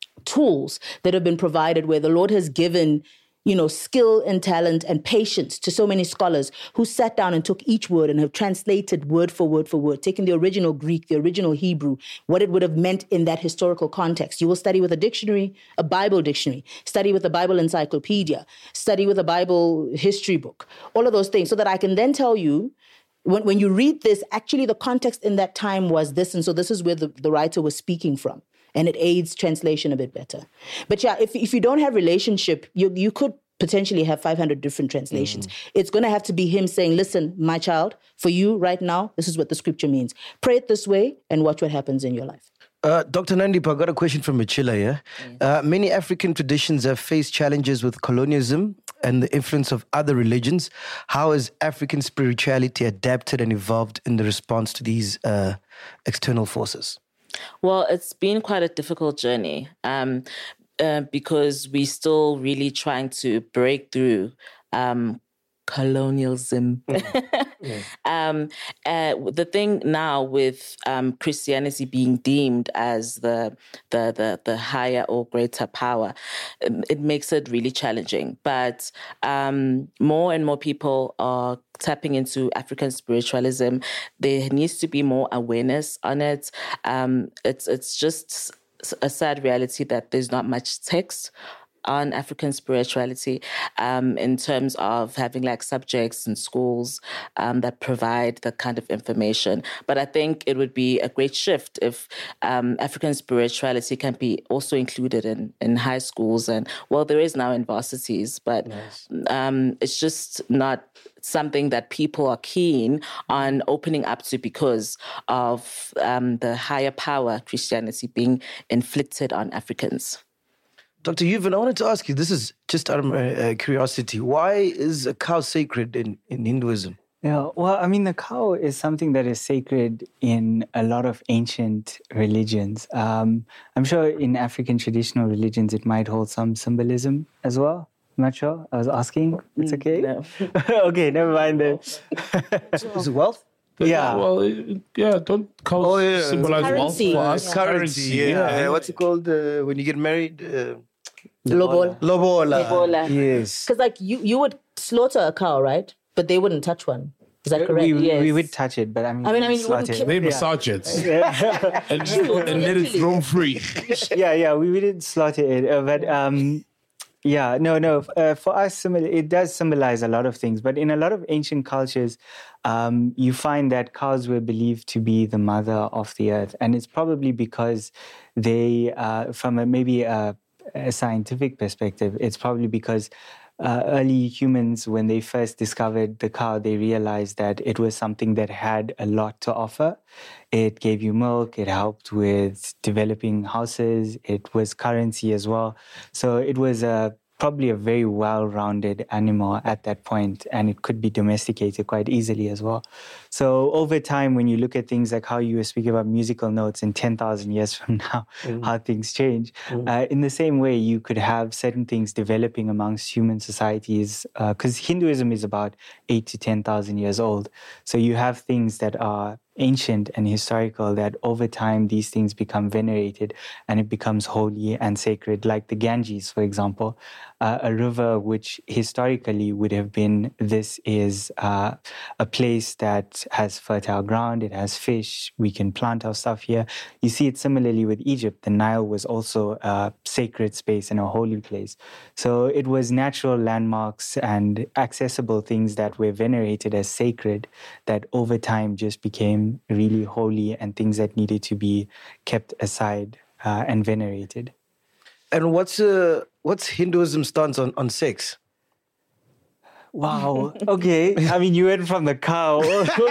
tools that have been provided where the Lord has given, you know, skill and talent and patience to so many scholars who sat down and took each word and have translated word for word for word, taken the original Greek, the original Hebrew, what it would have meant in that historical context. You will study with a dictionary, a Bible dictionary, study with a Bible encyclopedia, study with a Bible history book, all of those things, so that I can then tell you, when, when you read this, actually the context in that time was this, and so this is where the, the writer was speaking from. And it aids translation a bit better. But yeah, if if you don't have relationship, you you could potentially have five hundred different translations. Mm. It's going to have to be him saying, listen, my child, for you right now, this is what the scripture means. Pray it this way and watch what happens in your life. Uh, Doctor Nandip, I got a question from Michila here. Yeah? Uh, many African traditions have faced challenges with colonialism and the influence of other religions. How has African spirituality adapted and evolved in the response to these uh, external forces? Well, it's been quite a difficult journey um, uh, because we're still really trying to break through um, colonialism. Mm. Yeah. um, uh, the thing now with um, Christianity being deemed as the, the the the higher or greater power, it makes it really challenging. But um, more and more people are tapping into African spiritualism. There needs to be more awareness on it. Um, it's it's just a sad reality that there's not much text on African spirituality um, in terms of having like subjects in schools um, that provide that kind of information. But I think it would be a great shift if um, African spirituality can be also included in, in high schools and, well, there is now in varsities, but nice. um, it's just not something that people are keen on opening up to because of um, the higher power Christianity being inflicted on Africans. Doctor Yuvan, I wanted to ask you, this is just out of my uh, curiosity, why is a cow sacred in, in Hinduism? Yeah, well, I mean, the cow is something that is sacred in a lot of ancient religions. Um, I'm sure in African traditional religions, it might hold some symbolism as well. I'm not sure. I was asking. It's okay? No. Okay, never mind then. Is it wealth? Yeah. Well, yeah, don't cows oh, yeah. symbolize currency. wealth for us? Yeah. Currency, yeah. yeah. yeah. What's it called uh, when you get married? Uh, Lobola. Lobola. Lobola. Yes. Because like you, you would slaughter a cow, right? But they wouldn't touch one. Is that correct? We, yes. we would touch it, but I mean, I mean, I mean, you wouldn't it. kill- They massage it and, and let it roam free. Yeah, yeah, we didn't slaughter it, uh, but um, yeah, no, no. Uh, for us, similar, it does symbolize a lot of things. But in a lot of ancient cultures, um, you find that cows were believed to be the mother of the earth, and it's probably because they, uh, from a, maybe a, a scientific perspective, it's probably because Uh, early humans, when they first discovered the cow, they realized that it was something that had a lot to offer. It gave you milk, it helped with developing houses, it was currency as well. So it was a, probably a very well-rounded animal at that point, and it could be domesticated quite easily as well. So over time, when you look at things like how you were speaking about musical notes in ten thousand years from now, mm. how things change, mm. uh, in the same way, you could have certain things developing amongst human societies, because uh, Hinduism is about eight to ten thousand years old. So you have things that are ancient and historical that over time these things become venerated and it becomes holy and sacred, like the Ganges, for example, uh, a river which historically would have been, this is uh, a place that has fertile ground, it has fish, we can plant our stuff here. You see it similarly with Egypt. The Nile was also a sacred space and a holy place. So it was natural landmarks and accessible things that were venerated as sacred that over time just became really holy and things that needed to be kept aside uh, and venerated. And what's uh, what's Hinduism's stance on, on sex? Wow. Okay. I mean, you went from the cow.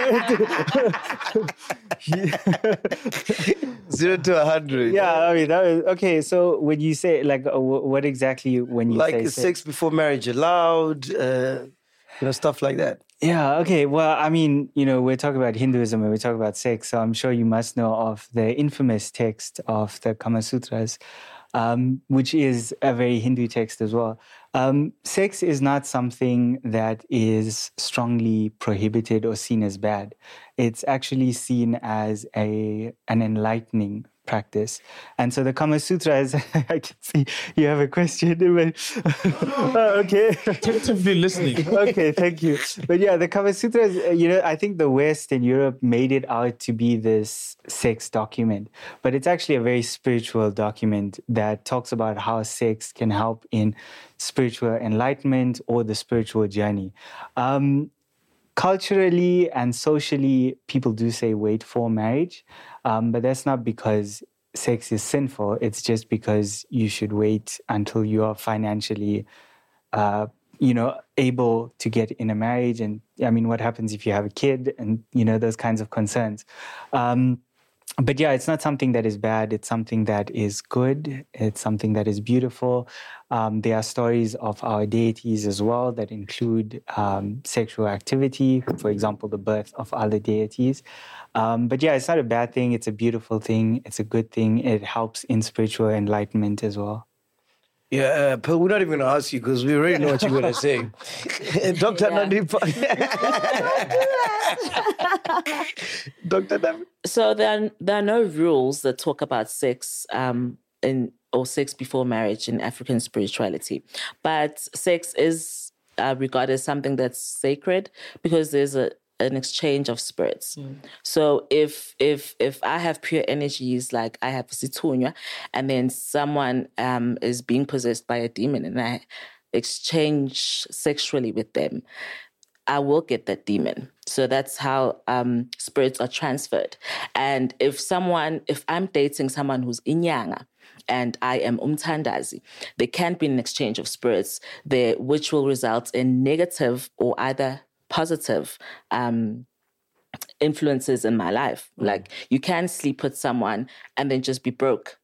Zero to a hundred. Yeah. I mean, that was okay. So when you say like, uh, what exactly when you like say is sex before marriage allowed? Uh, you know, stuff like that. Yeah, okay. Well, I mean, you know, we're talking about Hinduism and we talk about sex, so I'm sure you must know of the infamous text of the Kama Sutras, um, which is a very Hindu text as well. Um, sex is not something that is strongly prohibited or seen as bad. It's actually seen as a an enlightening practice. And so the Kama Sutras, I can see you have a question. uh, okay. Attentively listening. Okay, thank you. But yeah, the Kama Sutras, you know, I think the West and Europe made it out to be this sex document, but it's actually a very spiritual document that talks about how sex can help in spiritual enlightenment or the spiritual journey. Um, Culturally and socially, people do say wait for marriage, um, but that's not because sex is sinful. It's just because you should wait until you are financially, uh, you know, able to get in a marriage. And I mean, what happens if you have a kid and, you know, those kinds of concerns. Um, But yeah, it's not something that is bad. It's something that is good. It's something that is beautiful. Um, there are stories of our deities as well that include um, sexual activity, for example, the birth of other deities. Um, but yeah, it's not a bad thing. It's a beautiful thing. It's a good thing. It helps in spiritual enlightenment as well. Yeah, uh, but we're not even going to ask you because we already know what you're going to say. Doctor Yeah. Nandip. Doctor Nandip. So there are, there are no rules that talk about sex um, in or sex before marriage in African spirituality, but sex is uh, regarded as something that's sacred because there's a an exchange of spirits. Mm. So if if if I have pure energies like I have Situnya, and then someone um, is being possessed by a demon, and I exchange sexually with them, I will get that demon. So that's how um, spirits are transferred. And if someone, if I'm dating someone who's inyanga and I am umtandazi, there can't be an exchange of spirits there, which will result in negative or either positive um, influences in my life. Mm. Like you can sleep with someone and then just be broke.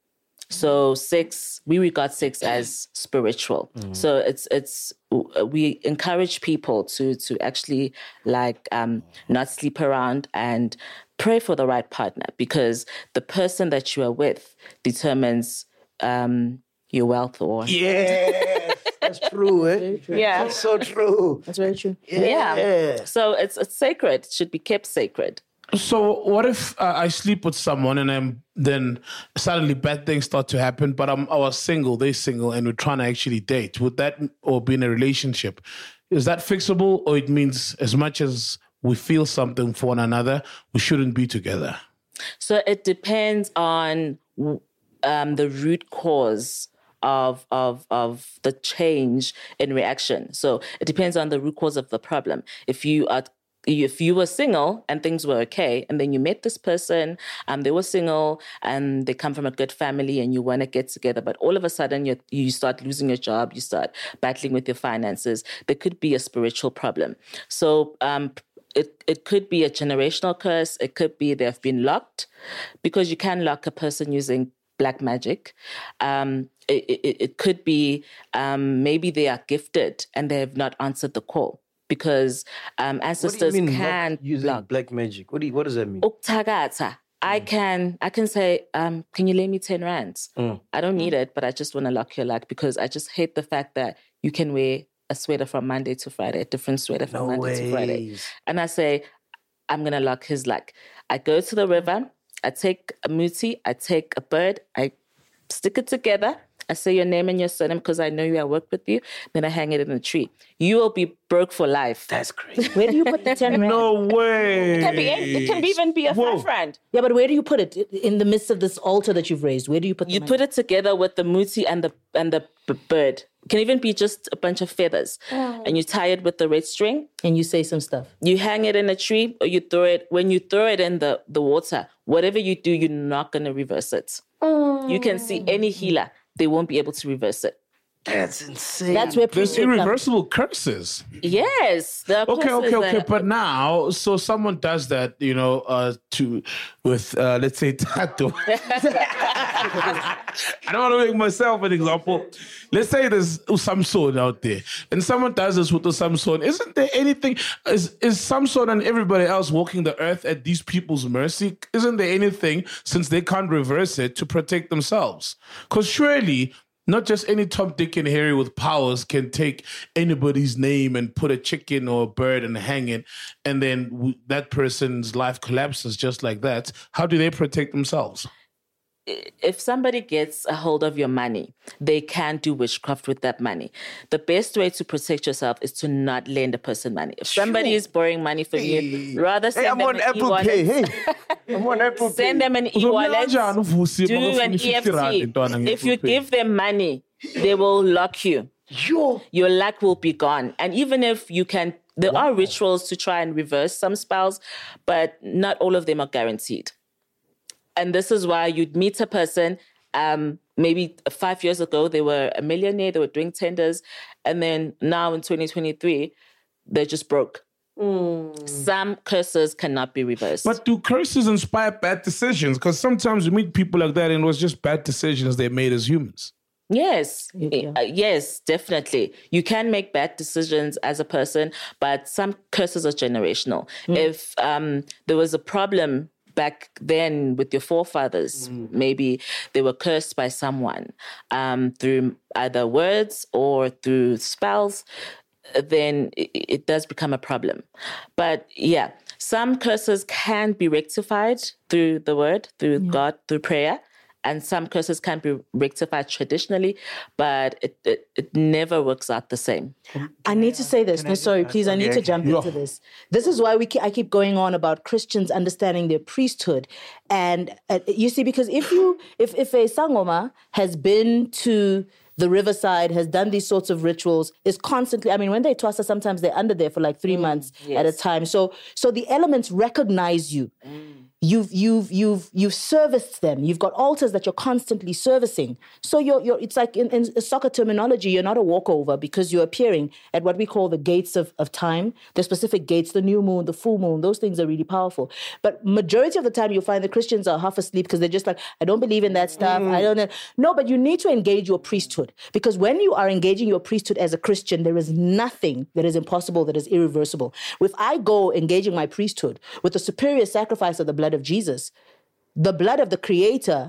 So sex, we regard sex as spiritual. Mm. So it's it's we encourage people to to actually like um, not sleep around and pray for the right partner, because the person that you are with determines um, your wealth. Or Yeah. That's true, eh? True. Yeah. That's so true. That's very true. Yeah. Yeah. So it's it's sacred. It should be kept sacred. So what if uh, I sleep with someone and I'm, then suddenly bad things start to happen, but I'm, I was single, they're single, and we're trying to actually date? Would that, or be in a relationship, is that fixable, or it means as much as we feel something for one another, we shouldn't be together? So it depends on um, the root cause of of of the change in reaction. So it depends on the root cause of the problem. If you are If you were single and things were okay, and then you met this person, um, they were single and they come from a good family and you want to get together, but all of a sudden you you start losing your job, you start battling with your finances, there could be a spiritual problem. So um, it, it could be a generational curse. It could be they've been locked, because you can lock a person using black magic. Um, it, it, it could be um, maybe they are gifted and they have not answered the call. Because um, ancestors What do you mean, can not using block. black magic? What do you, what does that mean? Uktagata. I can I can say, um, can you lend me ten rands? Mm. I don't need it, but I just want to lock your luck, because I just hate the fact that you can wear a sweater from Monday to Friday, a different sweater from No Monday to Friday. ways. And I say, I'm going to lock his luck. I go to the river, I take a muti, I take a bird, I stick it together. I say your name and your surname because I know you, I work with you. Then I hang it in a tree. You will be broke for life. That's crazy. Where do you put the ten rand? No way. It can be, it can even be a Whoa. five rand. Yeah, but where do you put it? In the midst of this altar that you've raised, where do you put the You money? put it together with the muti and the and the b- bird. It can even be just a bunch of feathers. And you tie it with the red string. And you say some stuff. You hang it in a tree or you throw it. When you throw it in the, the water, whatever you do, you're not going to reverse it. You can see any healer. They won't be able to reverse it. That's insane. That's where There's priesthood comes. irreversible curses. Yes. There are Okay, curses okay, okay. that- But now, so someone does that, you know, uh, to with uh, let's say tattoo. I don't want to make myself an example. Let's say there's Samson out there, and someone does this with the Samson. Isn't there anything? Is is Samson and everybody else walking the earth at these people's mercy? Isn't there anything, since they can't reverse it, to protect themselves? Because surely, not just any Tom, Dick, and Harry with powers can take anybody's name and put a chicken or a bird and hang it, and then w- that person's life collapses just like that. How do they protect themselves? If somebody gets a hold of your money, they can do witchcraft with that money. The best way to protect yourself is to not lend a person money. If somebody is borrowing money from you, rather send Hey, I'm them on an Apple e-wallet. Pay. Hey, I'm on Apple Pay. Send them an e-wallet. Do an E F T. If you give them money, they will lock you. Yo. Your luck will be gone. And even if you can, there are rituals to try and reverse some spells, but not all of them are guaranteed. And this is why you'd meet a person, um, maybe five years ago, they were a millionaire, they were doing tenders. And then now in twenty twenty-three, they're just broke. Some curses cannot be reversed. But do curses inspire bad decisions? Because sometimes you meet people like that and it was just bad decisions they made as humans. Yes, Yeah. Uh, yes, definitely. You can make bad decisions as a person, but some curses are generational. If um, there was a problem back then with your forefathers, maybe they were cursed by someone um, through either words or through spells, then it, it does become a problem. But yeah, some curses can be rectified through the word, through God, through prayer. And some curses can be rectified traditionally, but it, it, it never works out the same. I need to say this. No, sorry, please. I need to jump into this. This is why we keep, I keep going on about Christians understanding their priesthood, and uh, you see, because if you if if a sangoma has been to the riverside, has done these sorts of rituals, is constantly, I mean, when they toss us, sometimes they're under there for like three months at a yes. time. So so the elements recognize you. You've you've you've you've serviced them. You've got altars that you're constantly servicing. So you're you're it's like in, in soccer terminology, you're not a walkover because you're appearing at what we call the gates of, of time. The specific gates, the new moon, the full moon, those things are really powerful. But majority of the time you'll find the Christians are half asleep because they're just like, I don't believe in that stuff. I don't know. No, but you need to engage your priesthood. Because when you are engaging your priesthood as a Christian, there is nothing that is impossible, that is irreversible. If I go engaging my priesthood with the superior sacrifice of the blood of Jesus, the blood of the Creator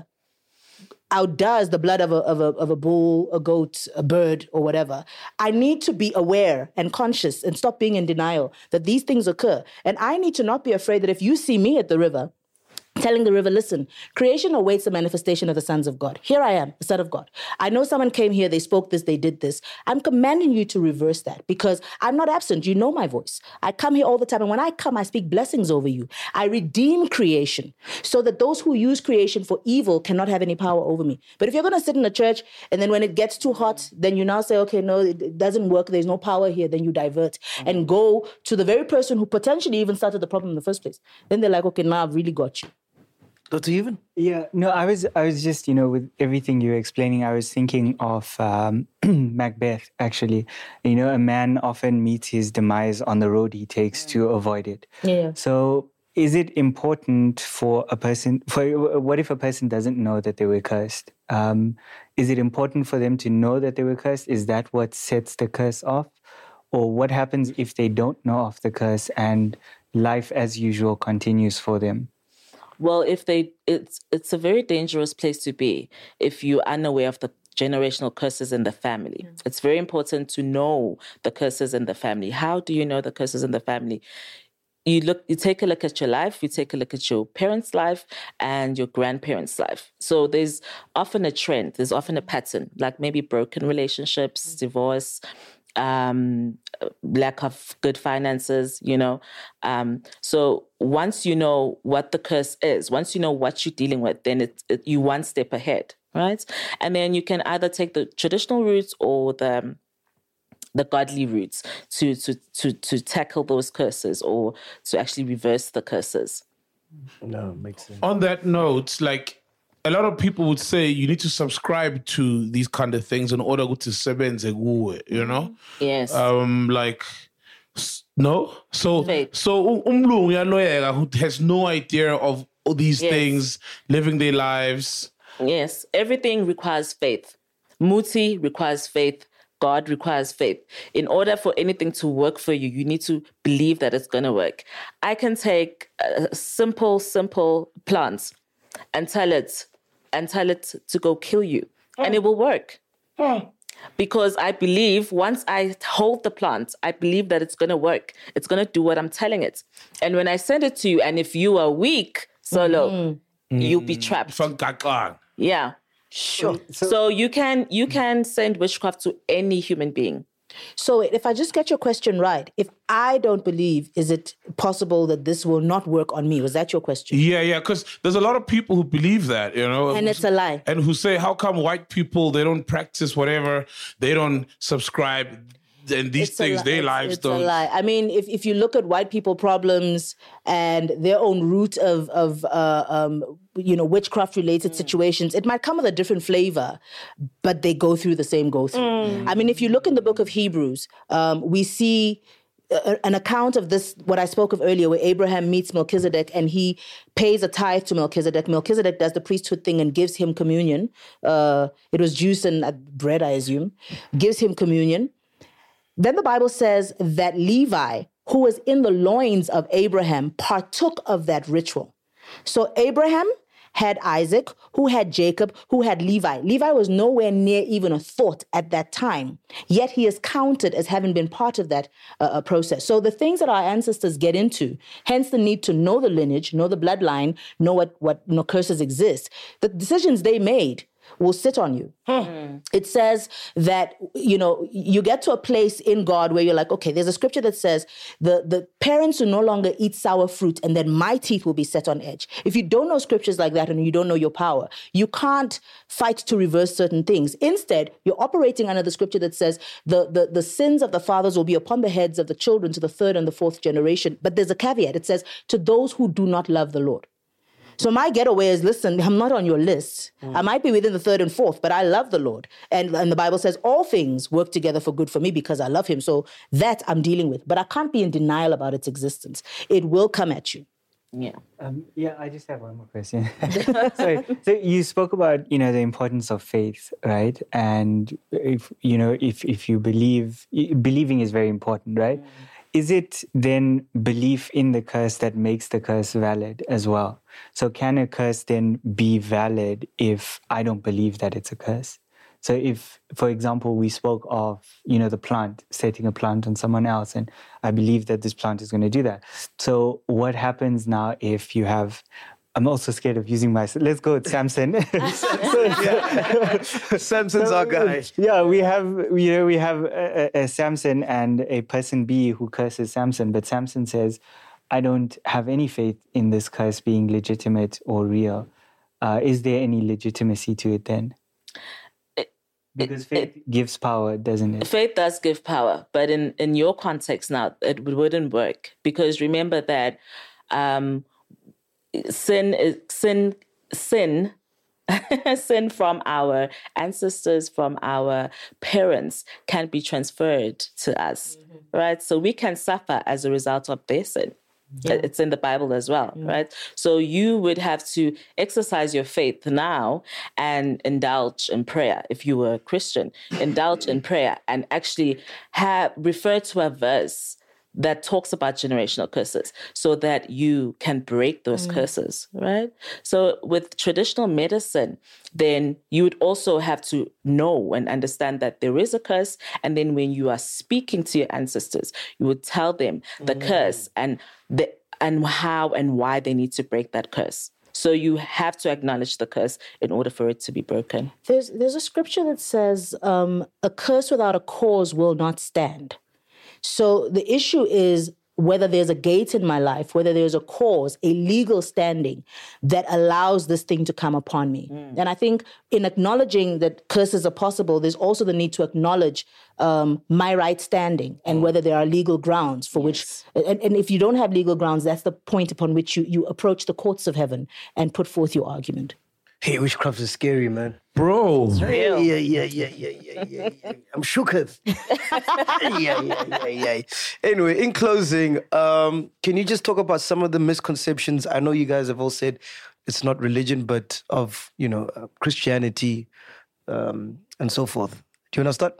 outdoes the blood of a, of a of a bull, a goat, a bird, or whatever. I need to be aware and conscious and stop being in denial that these things occur. And I need to not be afraid that if you see me at the river, telling the river, listen, creation awaits the manifestation of the sons of God. Here I am, the son of God. I know someone came here, they spoke this, they did this. I'm commanding you to reverse that because I'm not absent. You know my voice. I come here all the time. And when I come, I speak blessings over you. I redeem creation so that those who use creation for evil cannot have any power over me. But if you're going to sit in a church and then when it gets too hot, then you now say, okay, no, it it doesn't work. There's no power here. Then you divert and go to the very person who potentially even started the problem in the first place. Then they're like, okay, now I've really got you. Doctor Even? Yeah, no, I was, I was just, you know, with everything you were explaining, I was thinking of um, Macbeth. Actually, you know, a man often meets his demise on the road he takes to avoid it. Yeah. So, is it important for a person? For what if a person doesn't know that they were cursed? Um, is it important for them to know that they were cursed? Is that what sets the curse off, or what happens if they don't know of the curse and life as usual continues for them? Well, if they, it's it's a very dangerous place to be if you're unaware of the generational curses in the family. Mm. It's very important to know the curses in the family. How do you know the curses in the family? you look, you take a look at your life, you take a look at your parents' life and your grandparents' life. So there's often a trend, there's often a pattern, like maybe broken relationships, divorce, um, lack of good finances, you know. Um, so once you know what the curse is, once you know what you're dealing with, then it, it, you one step ahead, right? And then you can either take the traditional route or the the godly routes to, to, to, to tackle those curses or to actually reverse the curses. No, makes sense. On that note, like a lot of people would say you need to subscribe to these kind of things in order to sebenze kuwe, you know? Yes. Um, like, s- no? So, Faith. so umlungu uyaloyeka who has no idea of all these Yes. things, living their lives. Yes. Everything requires faith. Muti requires faith. God requires faith. In order for anything to work for you, you need to believe that it's going to work. I can take a simple, simple plant and tell it, and tell it to go kill you, and it will work. Because I believe once I hold the plant, I believe that it's going to work. It's going to do what I'm telling it. And when I send it to you, and if you are weak, solo, you'll be trapped. Fangakang. Yeah. Sure. So you can you can send witchcraft to any human being. So if I just get your question right, if I don't believe, is it possible that this will not work on me? Was that your question? Yeah, yeah, because there's a lot of people who believe that, you know. And it's a lie. And who say, how come white people, they don't practice whatever, they don't subscribe, and these It's a things, li- their it's- lives it's don't. a lie. I mean, if, if you look at white people problems and their own root of of uh, um, you know witchcraft related situations, it might come with a different flavor, but they go through the same go through. I mean, if you look in the book of Hebrews, um, we see a- an account of this, what I spoke of earlier, where Abraham meets Melchizedek and he pays a tithe to Melchizedek. Melchizedek does the priesthood thing and gives him communion. Uh, it was juice and uh, bread, I assume. Gives him communion. Then the Bible says that Levi, who was in the loins of Abraham, partook of that ritual. So Abraham had Isaac, who had Jacob, who had Levi. Levi was nowhere near even a thought at that time, yet he is counted as having been part of that uh, uh, process. So the things that our ancestors get into, hence the need to know the lineage, know the bloodline, know what, what you know, curses exist, the decisions they made will sit on you. It says that, you know, you get to a place in God where you're like, okay, there's a scripture that says the, the parents will no longer eat sour fruit and then my teeth will be set on edge. If you don't know scriptures like that and you don't know your power, you can't fight to reverse certain things. Instead, you're operating under the scripture that says the, the, the sins of the fathers will be upon the heads of the children to the third and the fourth generation. But there's a caveat. It says, to those who do not love the Lord. So my getaway is, listen, I'm not on your list. I might be within the third and fourth, but I love the Lord. And, and the Bible says all things work together for good for me because I love him. So that I'm dealing with. But I can't be in denial about its existence. It will come at you. Yeah. Um, yeah, I just have one more question. Sorry. So you spoke about, you know, the importance of faith, right? And if, you know, if, if you believe, believing is very important, right? Mm. Is it then belief in the curse that makes the curse valid as well? So can a curse then be valid if I don't believe that it's a curse? So if, for example, we spoke of, you know, the plant, setting a plant on someone else, and I believe that this plant is going to do that. So what happens now if you have, I'm also scared of using my, let's go with Samson. Samson's our guy. Yeah, we have, you know, we have a, a Samson and a person B who curses Samson, but Samson says, I don't have any faith in this curse being legitimate or real. Uh, is there any legitimacy to it then? Because faith it, gives power, doesn't it? Faith does give power, but in, in your context now, it wouldn't work. Because remember that um, sin is sin, sin, sin from our ancestors, from our parents, can be transferred to us, mm-hmm. right? So we can suffer as a result of their sin. Yeah. It's in the Bible as well, mm. right? So you would have to exercise your faith now and indulge in prayer. If you were a Christian, indulge in prayer and actually have refer to a verse that talks about generational curses so that you can break those mm. curses, right? So with traditional medicine, then you would also have to know and understand that there is a curse. And then when you are speaking to your ancestors, you would tell them the mm. curse and the and how and why they need to break that curse. So you have to acknowledge the curse in order for it to be broken. There's there's a scripture that says um, a curse without a cause will not stand. So the issue is whether there's a gate in my life, whether there's a cause, a legal standing that allows this thing to come upon me. Mm. And I think in acknowledging that curses are possible, there's also the need to acknowledge um, my right standing and mm. whether there are legal grounds for yes. which, and, and if you don't have legal grounds, that's the point upon which you, you approach the courts of heaven and put forth your argument. Hey, witchcraft is scary, man. Bro. Yeah, yeah, yeah, yeah, yeah, yeah, yeah, yeah. I'm shooketh. yeah, yeah, yeah, yeah. Anyway, in closing, um, can you just talk about some of the misconceptions? I know you guys have all said it's not religion, but of, you know, uh, Christianity um, and so forth. Do you want to start?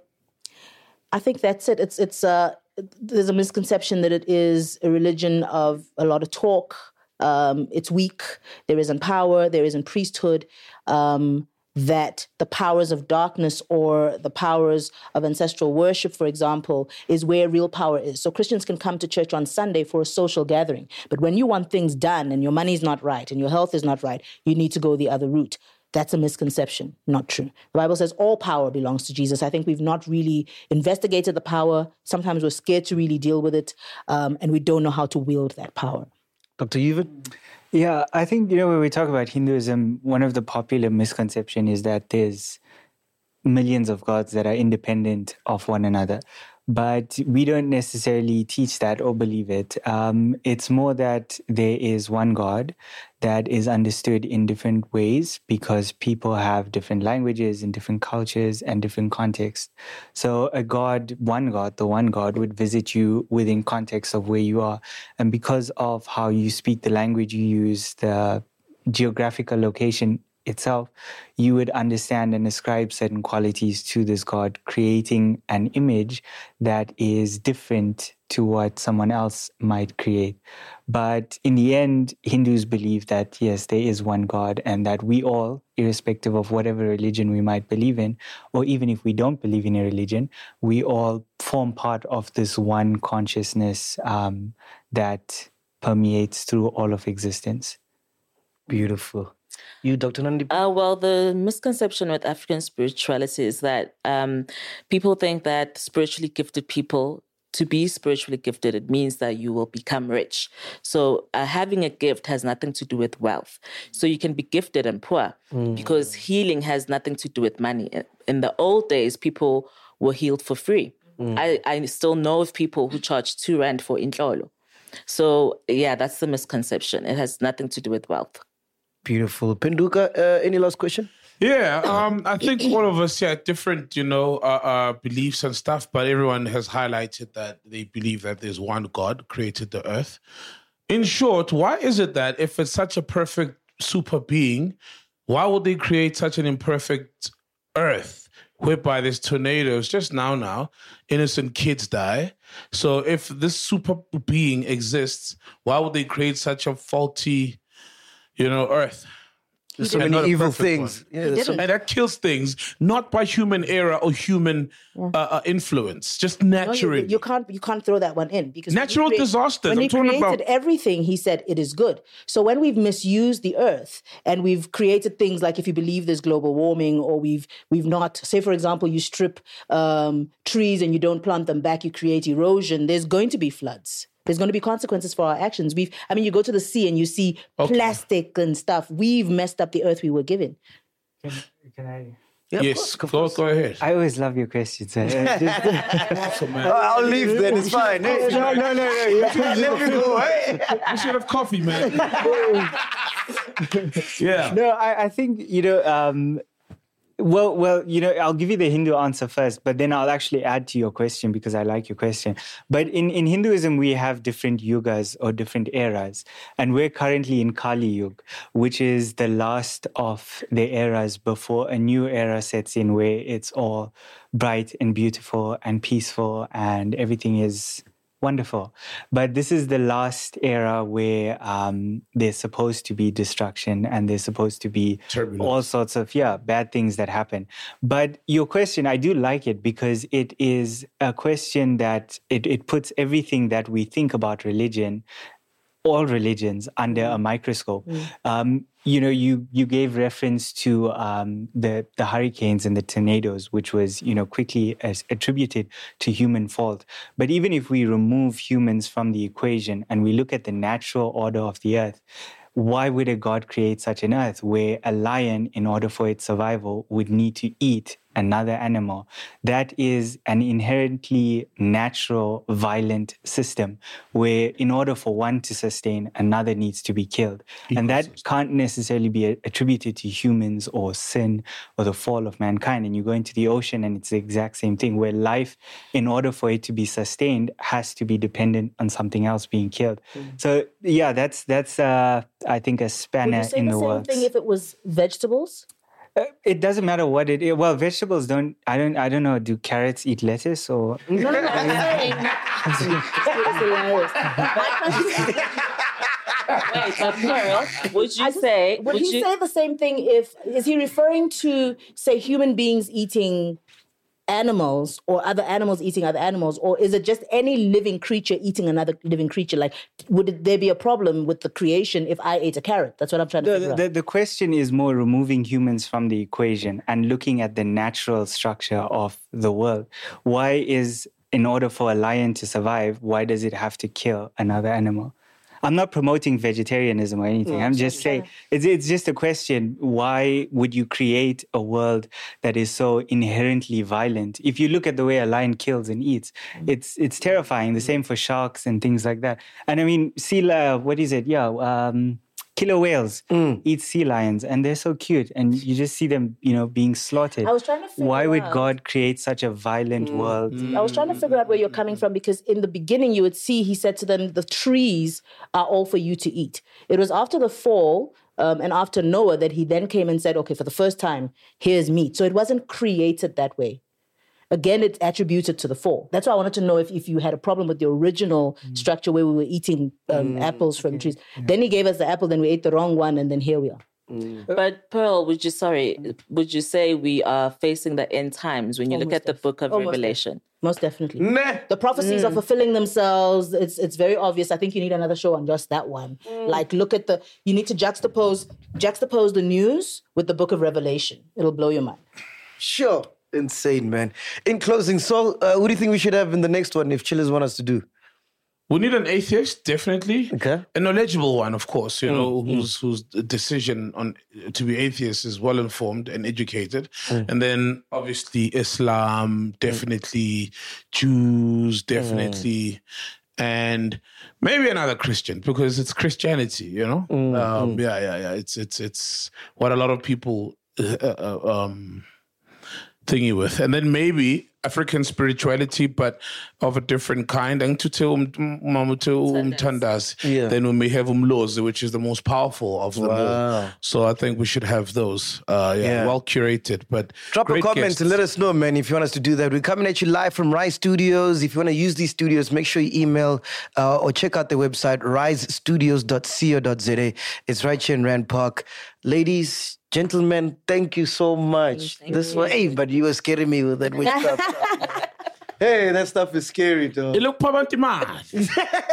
I think that's it. It's, it's, uh, there's a misconception that it is a religion of a lot of talk. Um, it's weak. There isn't power. There isn't priesthood. Um, that the powers of darkness or the powers of ancestral worship, for example, is where real power is. So Christians can come to church on Sunday for a social gathering. But when you want things done and your money's not right and your health is not right, you need to go the other route. That's a misconception, not true. The Bible says all power belongs to Jesus. I think we've not really investigated the power. Sometimes we're scared to really deal with it, um, and we don't know how to wield that power. Doctor Yuvan? Yeah, I think, you know, when we talk about Hinduism, one of the popular misconceptions is that there's millions of gods that are independent of one another. But we don't necessarily teach that or believe it. Um, it's more that there is one God that is understood in different ways because people have different languages and different cultures and different contexts. So a God, one God, the one God would visit you within context of where you are. And because of how you speak, the language you use, the geographical location itself, you would understand and ascribe certain qualities to this God, creating an image that is different to what someone else might create. But in the end, Hindus believe that, yes, there is one God and that we all, irrespective of whatever religion we might believe in, or even if we don't believe in a religion, we all form part of this one consciousness um, that permeates through all of existence. Beautiful. You, Doctor Nandi? Uh, well, the misconception with African spirituality is that um, people think that spiritually gifted people, to be spiritually gifted, it means that you will become rich. So uh, having a gift has nothing to do with wealth. So you can be gifted and poor mm. because healing has nothing to do with money. In the old days, people were healed for free. Mm. I, I still know of people who charge two rand for intlolo. So yeah, that's the misconception. It has nothing to do with wealth. Beautiful. Penduka, uh, any last question? Yeah, um, I think all of us had different, you know, uh, uh, beliefs and stuff, but everyone has highlighted that they believe that there's one God created the earth. In short, why is it that if it's such a perfect super being, why would they create such an imperfect earth whereby there's tornadoes just now, now, innocent kids die? So if this super being exists, why would they create such a faulty, you know, earth? There's so many evil things. Yeah, so, and that kills things, not by human error or human yeah. uh, uh, influence, just naturally. No, you, you can't you can't throw that one in. Because natural create, disasters. When I'm he talking created about everything, he said it is good. So when we've misused the earth and we've created things like, if you believe there's global warming, or we've we've not, say for example, you strip um, trees and you don't plant them back, you create erosion, there's going to be floods. There's going to be consequences for our actions. We've, I mean, you go to the sea and you see okay. plastic and stuff. We've messed up the earth we were given. Can, can I? Yeah, yes, of course. Go, go ahead. I always love your questions. Awesome, man. Oh, I'll leave then. It's fine. No, no, no, no. You should have coffee, man. Yeah. No, I, I think, you know, um, Well, well, you know, I'll give you the Hindu answer first, but then I'll actually add to your question because I like your question. But in, in Hinduism, we have different yugas or different eras. And we're currently in Kali Yuga, which is the last of the eras before a new era sets in where it's all bright and beautiful and peaceful and everything is Wonderful. But this is the last era where um, there's supposed to be destruction and there's supposed to be Turbulence. all sorts of, yeah, bad things that happen. But your question, I do like it because it is a question that it, it puts everything that we think about religion, all religions, under a microscope. Mm. Um, you know, you you gave reference to um, the the hurricanes and the tornadoes, which was, you know, quickly as attributed to human fault. But even if we remove humans from the equation and we look at the natural order of the earth, why would a God create such an earth where a lion, in order for its survival, would need to eat another animal? That is an inherently natural, violent system where in order for one to sustain, another needs to be killed. And that can't necessarily be attributed to humans or sin or the fall of mankind. And you go into the ocean and it's the exact same thing where life, in order for it to be sustained, has to be dependent on something else being killed. Mm. So yeah, that's, that's uh, I think, a spanner Would you say in the the same works. thing if it was vegetables? Uh, It doesn't matter what it is. Well, vegetables don't. I don't. I don't know. Do carrots eat lettuce or? No, no, no. I'm saying it's hilarious. My question is- Wait, but Pearl, would you I just- say? Would, he you, say the same thing if is he referring to, say, human beings eating animals or other animals eating other animals, or is it just any living creature eating another living creature? Like, would it, there be a problem with the creation if I ate a carrot? That's what I'm trying to figure The, out. the, the question is more removing humans from the equation and looking at the natural structure of the world. Why is, in order for a lion to survive, why does it have to kill another animal? I'm not promoting vegetarianism or anything. I'm just saying it's it's just a question. Why would you create a world that is so inherently violent? If you look at the way a lion kills and eats, it's it's terrifying. The same for sharks and things like that. And I mean, sea lion, what is it? Yeah, um, killer whales eat sea lions, and they're so cute. And you just see them, you know, being slaughtered. I was trying to figure Why would out- God create such a violent world? I was trying to figure out where you're coming from, because in the beginning you would see he said to them, the trees are all for you to eat. It was after the fall um, and after Noah that he then came and said, okay, for the first time, here's meat. So it wasn't created that way. Again, it's attributed to the fall. That's why I wanted to know if, if you had a problem with the original structure where we were eating um, apples from trees. Then he gave us the apple, then we ate the wrong one, and then here we are. but Pearl, would you sorry? Would you say we are facing the end times when you look Almost at the def- Book of almost Revelation? Most definitely. Nah. The prophecies are fulfilling themselves. It's it's very obvious. I think you need another show on just that one. Like, look at the, you need to juxtapose juxtapose the news with the Book of Revelation. It'll blow your mind. Sure. Insane, man. In closing, Saul, uh, what do you think we should have in the next one if chillers want us to do? We need an atheist, definitely. Okay. A knowledgeable one, of course, you know, whose whose decision on to be atheist is well informed and educated. And then obviously Islam, definitely Jews, definitely. And maybe another Christian, because it's Christianity, you know? Um, yeah, yeah, yeah. It's it's it's what a lot of people uh, uh, um thingy with. And then maybe African spirituality, but of a different kind. And to tell Tandas, Yeah. then we may have Umlozi, which is the most powerful of them all. So I think we should have those. Uh, yeah, Yeah. well curated. But Drop a great comment guests. and let us know, man, if you want us to do that. We're coming at you live from Rise Studios. If you want to use these studios, make sure you email uh, or check out the website, rise studios dot co dot za. It's right here in Rand Park. Ladies, gentlemen, thank you so much. This way, hey, but you were scaring me with that witchcraft stuff. Hey, that stuff is scary, though. You look poverty man. You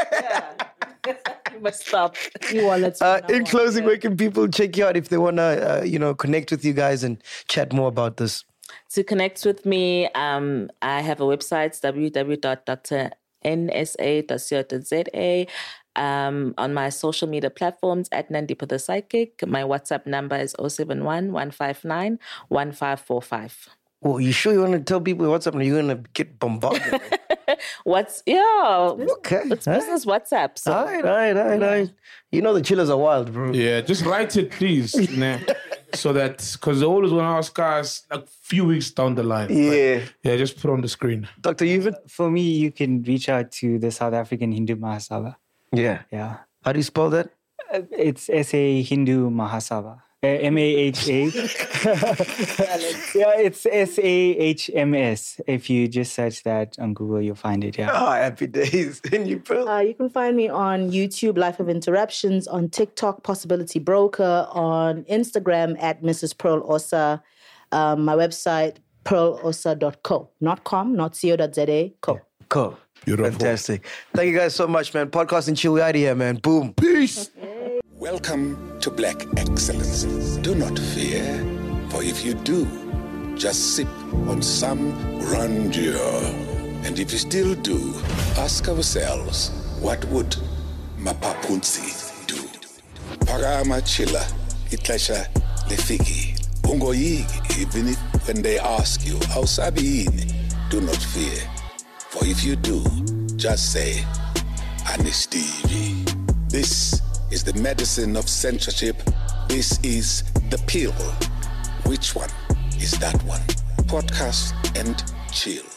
must stop. You all, let's Uh, in closing, where can people check you out if they want to, uh, you know, connect with you guys and chat more about this? To connect with me, um, I have a website, w w w dot d r n s a dot co dot za. Um, on my social media platforms, at Nandipa the Psychic. My WhatsApp number is zero seven one, one five nine, one five four five. Well, you sure you want to tell people what's up and you're going to get bombarded? What's, yeah, Okay. it's all right. business WhatsApp. So. All right, all right, all right, all right. You know the chillers are wild, bro. Yeah, just write it, please. nah. So that, because they always want to ask us a few weeks down the line. But, Yeah. yeah, just put on the screen. Doctor Yuvan? For me, you can reach out to the South African Hindu Mahasabha. Yeah. Yeah. How do you spell that? Uh, It's S A Hindu Mahasabha. Uh, M A H A. Yeah, it's S A H M S. If you just search that on Google, you'll find it. Yeah. Oh, happy days. And you, Pearl? Uh, you can find me on YouTube, Life of Interruptions, on TikTok, Possibility Broker, on Instagram at Missus Pearl Osa, um, my website, pearl osa dot co. Not com, not co dot za, co. Cool. Beautiful. Fantastic. Thank you guys so much, man. Podcast and chill. We out of here, man. Boom. Peace. Welcome to Black Excellence. Do not fear, for if you do, just sip on some grandeur. And if you still do, ask ourselves, what would Mapapunzi do? Parama chila, itlesha lefiki. Ungoyigi, even if when they ask you, how sabiini, do not fear. For if you do, just say, Anistivi. This is the medicine of censorship. This is the pill. Which one is that one? Podcast and chill.